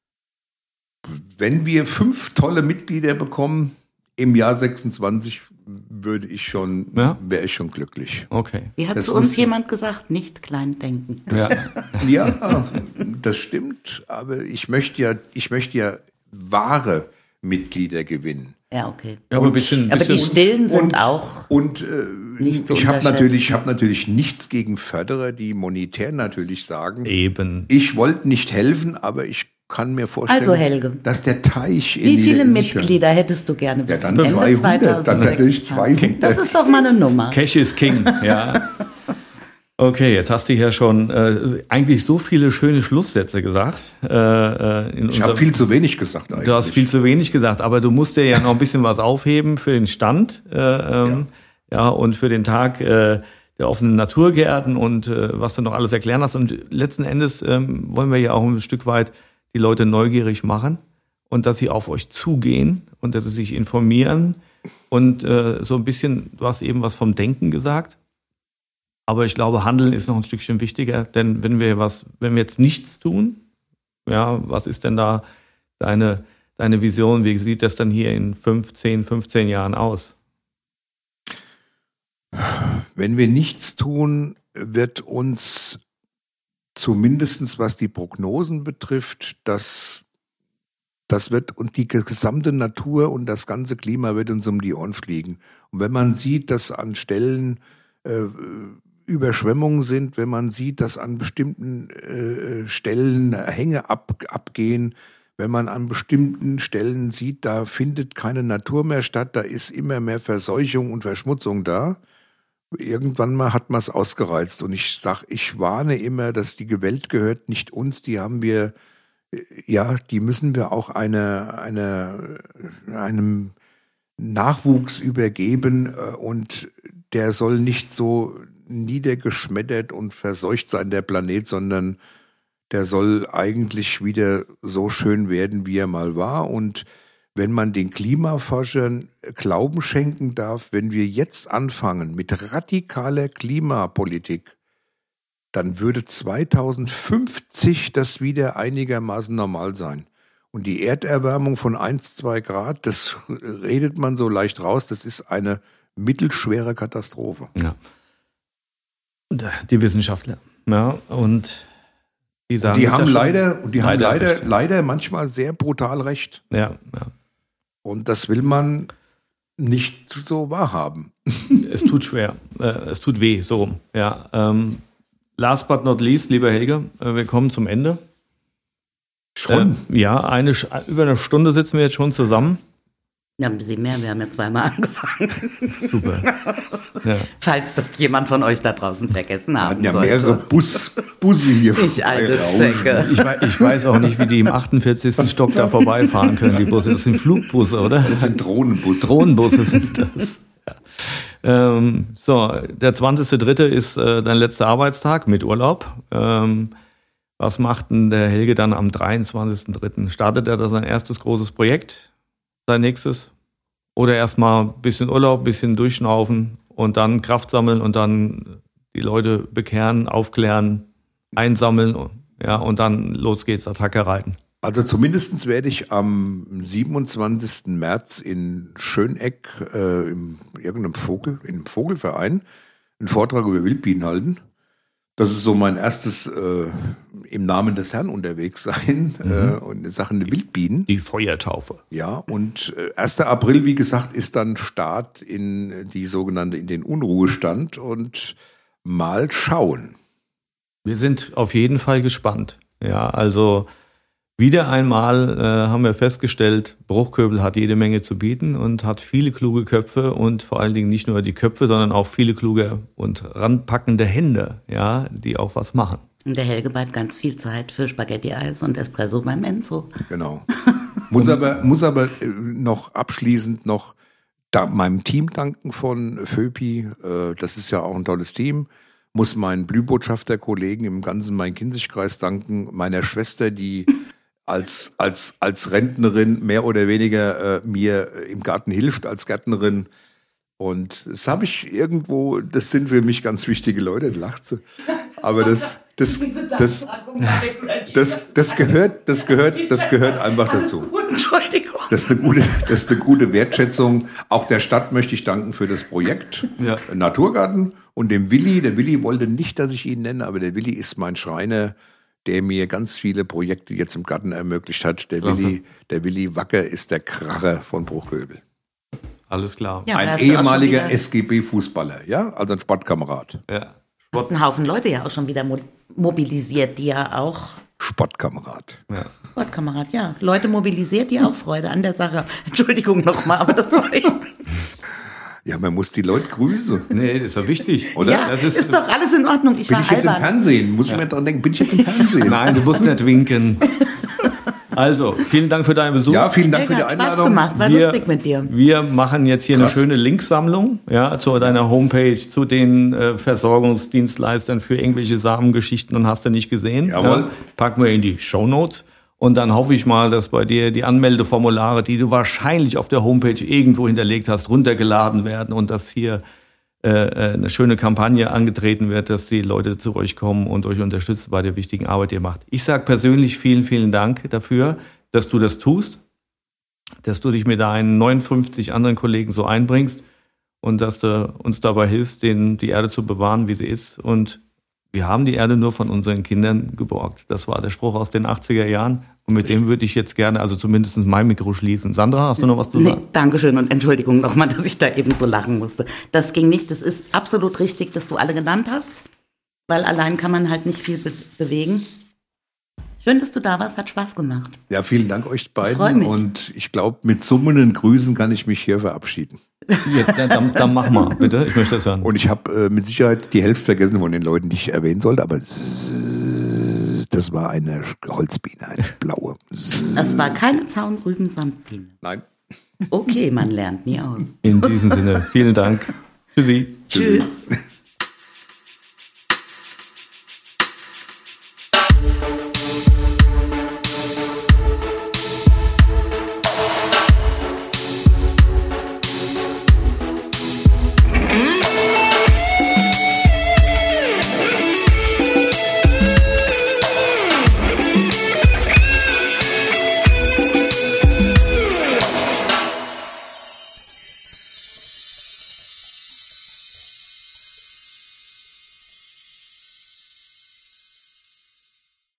Wenn wir 5 tolle Mitglieder bekommen im Jahr 26, wäre ich schon glücklich. Okay. Wie hat Das zu uns muss- jemand gesagt? Nicht klein denken. Ja, das stimmt, aber ich möchte ja wahre Mitglieder gewinnen. Ja, okay. Ja, aber ein bisschen, Aber die Stillen sind auch Und nicht zu ich habe unterschätzen. natürlich nichts gegen Förderer, die monetär natürlich sagen, eben. ich wollte nicht helfen, aber ich kann mir vorstellen, Also, Helge, dass der Teich in wie viele Niederissichheim- Mitglieder hättest du gerne bis Ja, dann zum Ende 200, dann natürlich 2026? 200. Das ist doch mal eine Nummer. Cash is King, ja. Okay, jetzt hast du hier schon eigentlich so viele schöne Schlusssätze gesagt. Ich habe viel zu wenig gesagt eigentlich. Du hast viel zu wenig gesagt, aber du musst dir ja noch ein bisschen was aufheben für den Stand und für den Tag der offenen Naturgärten und was du noch alles erklären hast. Und letzten Endes wollen wir ja auch ein Stück weit die Leute neugierig machen und dass sie auf euch zugehen und dass sie sich informieren und so ein bisschen, du hast eben was vom Denken gesagt. Aber ich glaube, Handeln ist noch ein Stückchen wichtiger, denn wenn wir jetzt nichts tun, ja, was ist denn da deine Vision? Wie sieht das dann hier in 15 Jahren aus? Wenn wir nichts tun, wird uns zumindest was die Prognosen betrifft, das wird und die gesamte Natur und das ganze Klima wird uns um die Ohren fliegen. Und wenn man sieht, dass an Stellen Überschwemmungen sind, wenn man sieht, dass an bestimmten Stellen Hänge abgehen, wenn man an bestimmten Stellen sieht, da findet keine Natur mehr statt, da ist immer mehr Verseuchung und Verschmutzung da. Irgendwann mal hat man es ausgereizt. Und ich warne immer, dass die Welt gehört nicht uns, die müssen wir auch einem Nachwuchs übergeben und der soll nicht so niedergeschmettert und verseucht sein, der Planet, sondern der soll eigentlich wieder so schön werden, wie er mal war. Und wenn man den Klimaforschern Glauben schenken darf, wenn wir jetzt anfangen mit radikaler Klimapolitik, dann würde 2050 das wieder einigermaßen normal sein. Und die Erderwärmung von 1-2 Grad, das redet man so leicht raus, das ist eine mittelschwere Katastrophe. Ja. Und die Wissenschaftler, Ja, und die sagen, Die haben recht. leider manchmal sehr brutal recht. Ja. Und das will man nicht so wahrhaben. Es tut schwer. Es tut weh, so rum. Ja. Last but not least, lieber Helge, wir kommen zum Ende. Schon? Ja, über eine Stunde sitzen wir jetzt schon zusammen. Ja, ein bisschen mehr, wir haben ja zweimal angefangen. Super. Ja. Falls das jemand von euch da draußen vergessen Wir haben hatten ja sollte. mehrere Busse hier. Ich alte Zecke. Ich weiß auch nicht, wie die im 48. Stock da vorbeifahren können, die Busse. Das sind Flugbusse, oder? Das sind Drohnenbusse. Drohnenbusse sind das. Ja. So, der 20.03. ist dein letzter Arbeitstag mit Urlaub. Was macht denn der Helge dann am 23.03.? Startet er da sein erstes großes Projekt? Sein nächstes? Oder erstmal ein bisschen Urlaub, ein bisschen durchschnaufen und dann Kraft sammeln und dann die Leute bekehren, aufklären, einsammeln, ja, und dann los geht's, Attacke reiten. Also zumindest werde ich am 27. März in Schöneck in einem Vogelverein einen Vortrag über Wildbienen halten. Das ist so mein erstes im Namen des Herrn unterwegs sein und in Sachen der Wildbienen. Die Feuertaufe. Ja, und 1. April, wie gesagt, ist dann Start in den Unruhestand und mal schauen. Wir sind auf jeden Fall gespannt. Ja, also wieder einmal haben wir festgestellt, Bruchköbel hat jede Menge zu bieten und hat viele kluge Köpfe und vor allen Dingen nicht nur die Köpfe, sondern auch viele kluge und ranpackende Hände, ja, die auch was machen. Und der Helge hat ganz viel Zeit für Spaghetti-Eis und Espresso beim Enzo. Genau. Muss aber noch abschließend noch meinem Team danken von Föpi. Das ist ja auch ein tolles Team. Muss meinen Blühbotschafter-Kollegen im ganzen Main-Kinzig-Kreis danken. Meiner Schwester, die als Rentnerin mehr oder weniger mir im Garten hilft als Gärtnerin. Und das habe ich irgendwo, das sind für mich ganz wichtige Leute, lacht sie. Aber das gehört einfach dazu. Entschuldigung. Das ist eine gute Wertschätzung. Auch der Stadt möchte ich danken für das Projekt Naturgarten und dem Willi. Der Willi wollte nicht, dass ich ihn nenne, aber der Willi ist mein Schreiner, der mir ganz viele Projekte jetzt im Garten ermöglicht hat. Der Willi Wacker ist der Kracher von Bruchköbel. Alles klar. Ja, ein ehemaliger SGB-Fußballer, ja, also ein Sportkamerad. Ja. Du hast einen Haufen Leute ja auch schon wieder mobilisiert, die ja auch... Sportkamerad. Ja. Sportkamerad, ja. Leute mobilisiert, die auch Freude an der Sache. Entschuldigung nochmal, aber das war ich. Ja, man muss die Leute grüßen. Nee, das ist ja wichtig, oder? Ja, Das ist doch alles in Ordnung. Ich Bin war ich jetzt im albern. Fernsehen? Muss ich mir dran denken, bin ich jetzt im Fernsehen? Nein, du musst nicht winken. Also, vielen Dank für deinen Besuch. Ja, vielen Dank für die Helge, hat Spaß Einladung. gemacht, war lustig mit dir. Wir machen jetzt hier Krass. eine schöne Linksammlung, ja, zu deiner Homepage, zu den Versorgungsdienstleistern für irgendwelche Samengeschichten und hast du nicht gesehen. Jawohl. Ja, packen wir in die Shownotes. Und dann hoffe ich mal, dass bei dir die Anmeldeformulare, die du wahrscheinlich auf der Homepage irgendwo hinterlegt hast, runtergeladen werden und dass hier eine schöne Kampagne angetreten wird, dass die Leute zu euch kommen und euch unterstützen bei der wichtigen Arbeit, die ihr macht. Ich sage persönlich vielen, vielen Dank dafür, dass du das tust, dass du dich mit deinen 59 anderen Kollegen so einbringst und dass du uns dabei hilfst, die Erde zu bewahren, wie sie ist. Und wir haben die Erde nur von unseren Kindern geborgt. Das war der Spruch aus den 80er Jahren. Und mit dem würde ich jetzt gerne, also zumindest mein Mikro schließen. Sandra, hast du noch was zu sagen? Nee, Dankeschön und Entschuldigung nochmal, dass ich da eben so lachen musste. Das ging nicht, das ist absolut richtig, dass du alle genannt hast, weil allein kann man halt nicht viel bewegen. Schön, dass du da warst, hat Spaß gemacht. Ja, vielen Dank euch Ich freu beiden. mich. Und ich glaube, mit summenden Grüßen kann ich mich hier verabschieden. Ja, dann mach mal, bitte. Ich möchte das hören. Und ich habe mit Sicherheit die Hälfte vergessen von den Leuten, die ich erwähnen sollte, aber das war eine Holzbiene, eine blaue. Das war keine Zaunrüben-Sandbiene. Nein. Okay, man lernt nie aus. In diesem Sinne, vielen Dank. Tschüssi. Tschüss.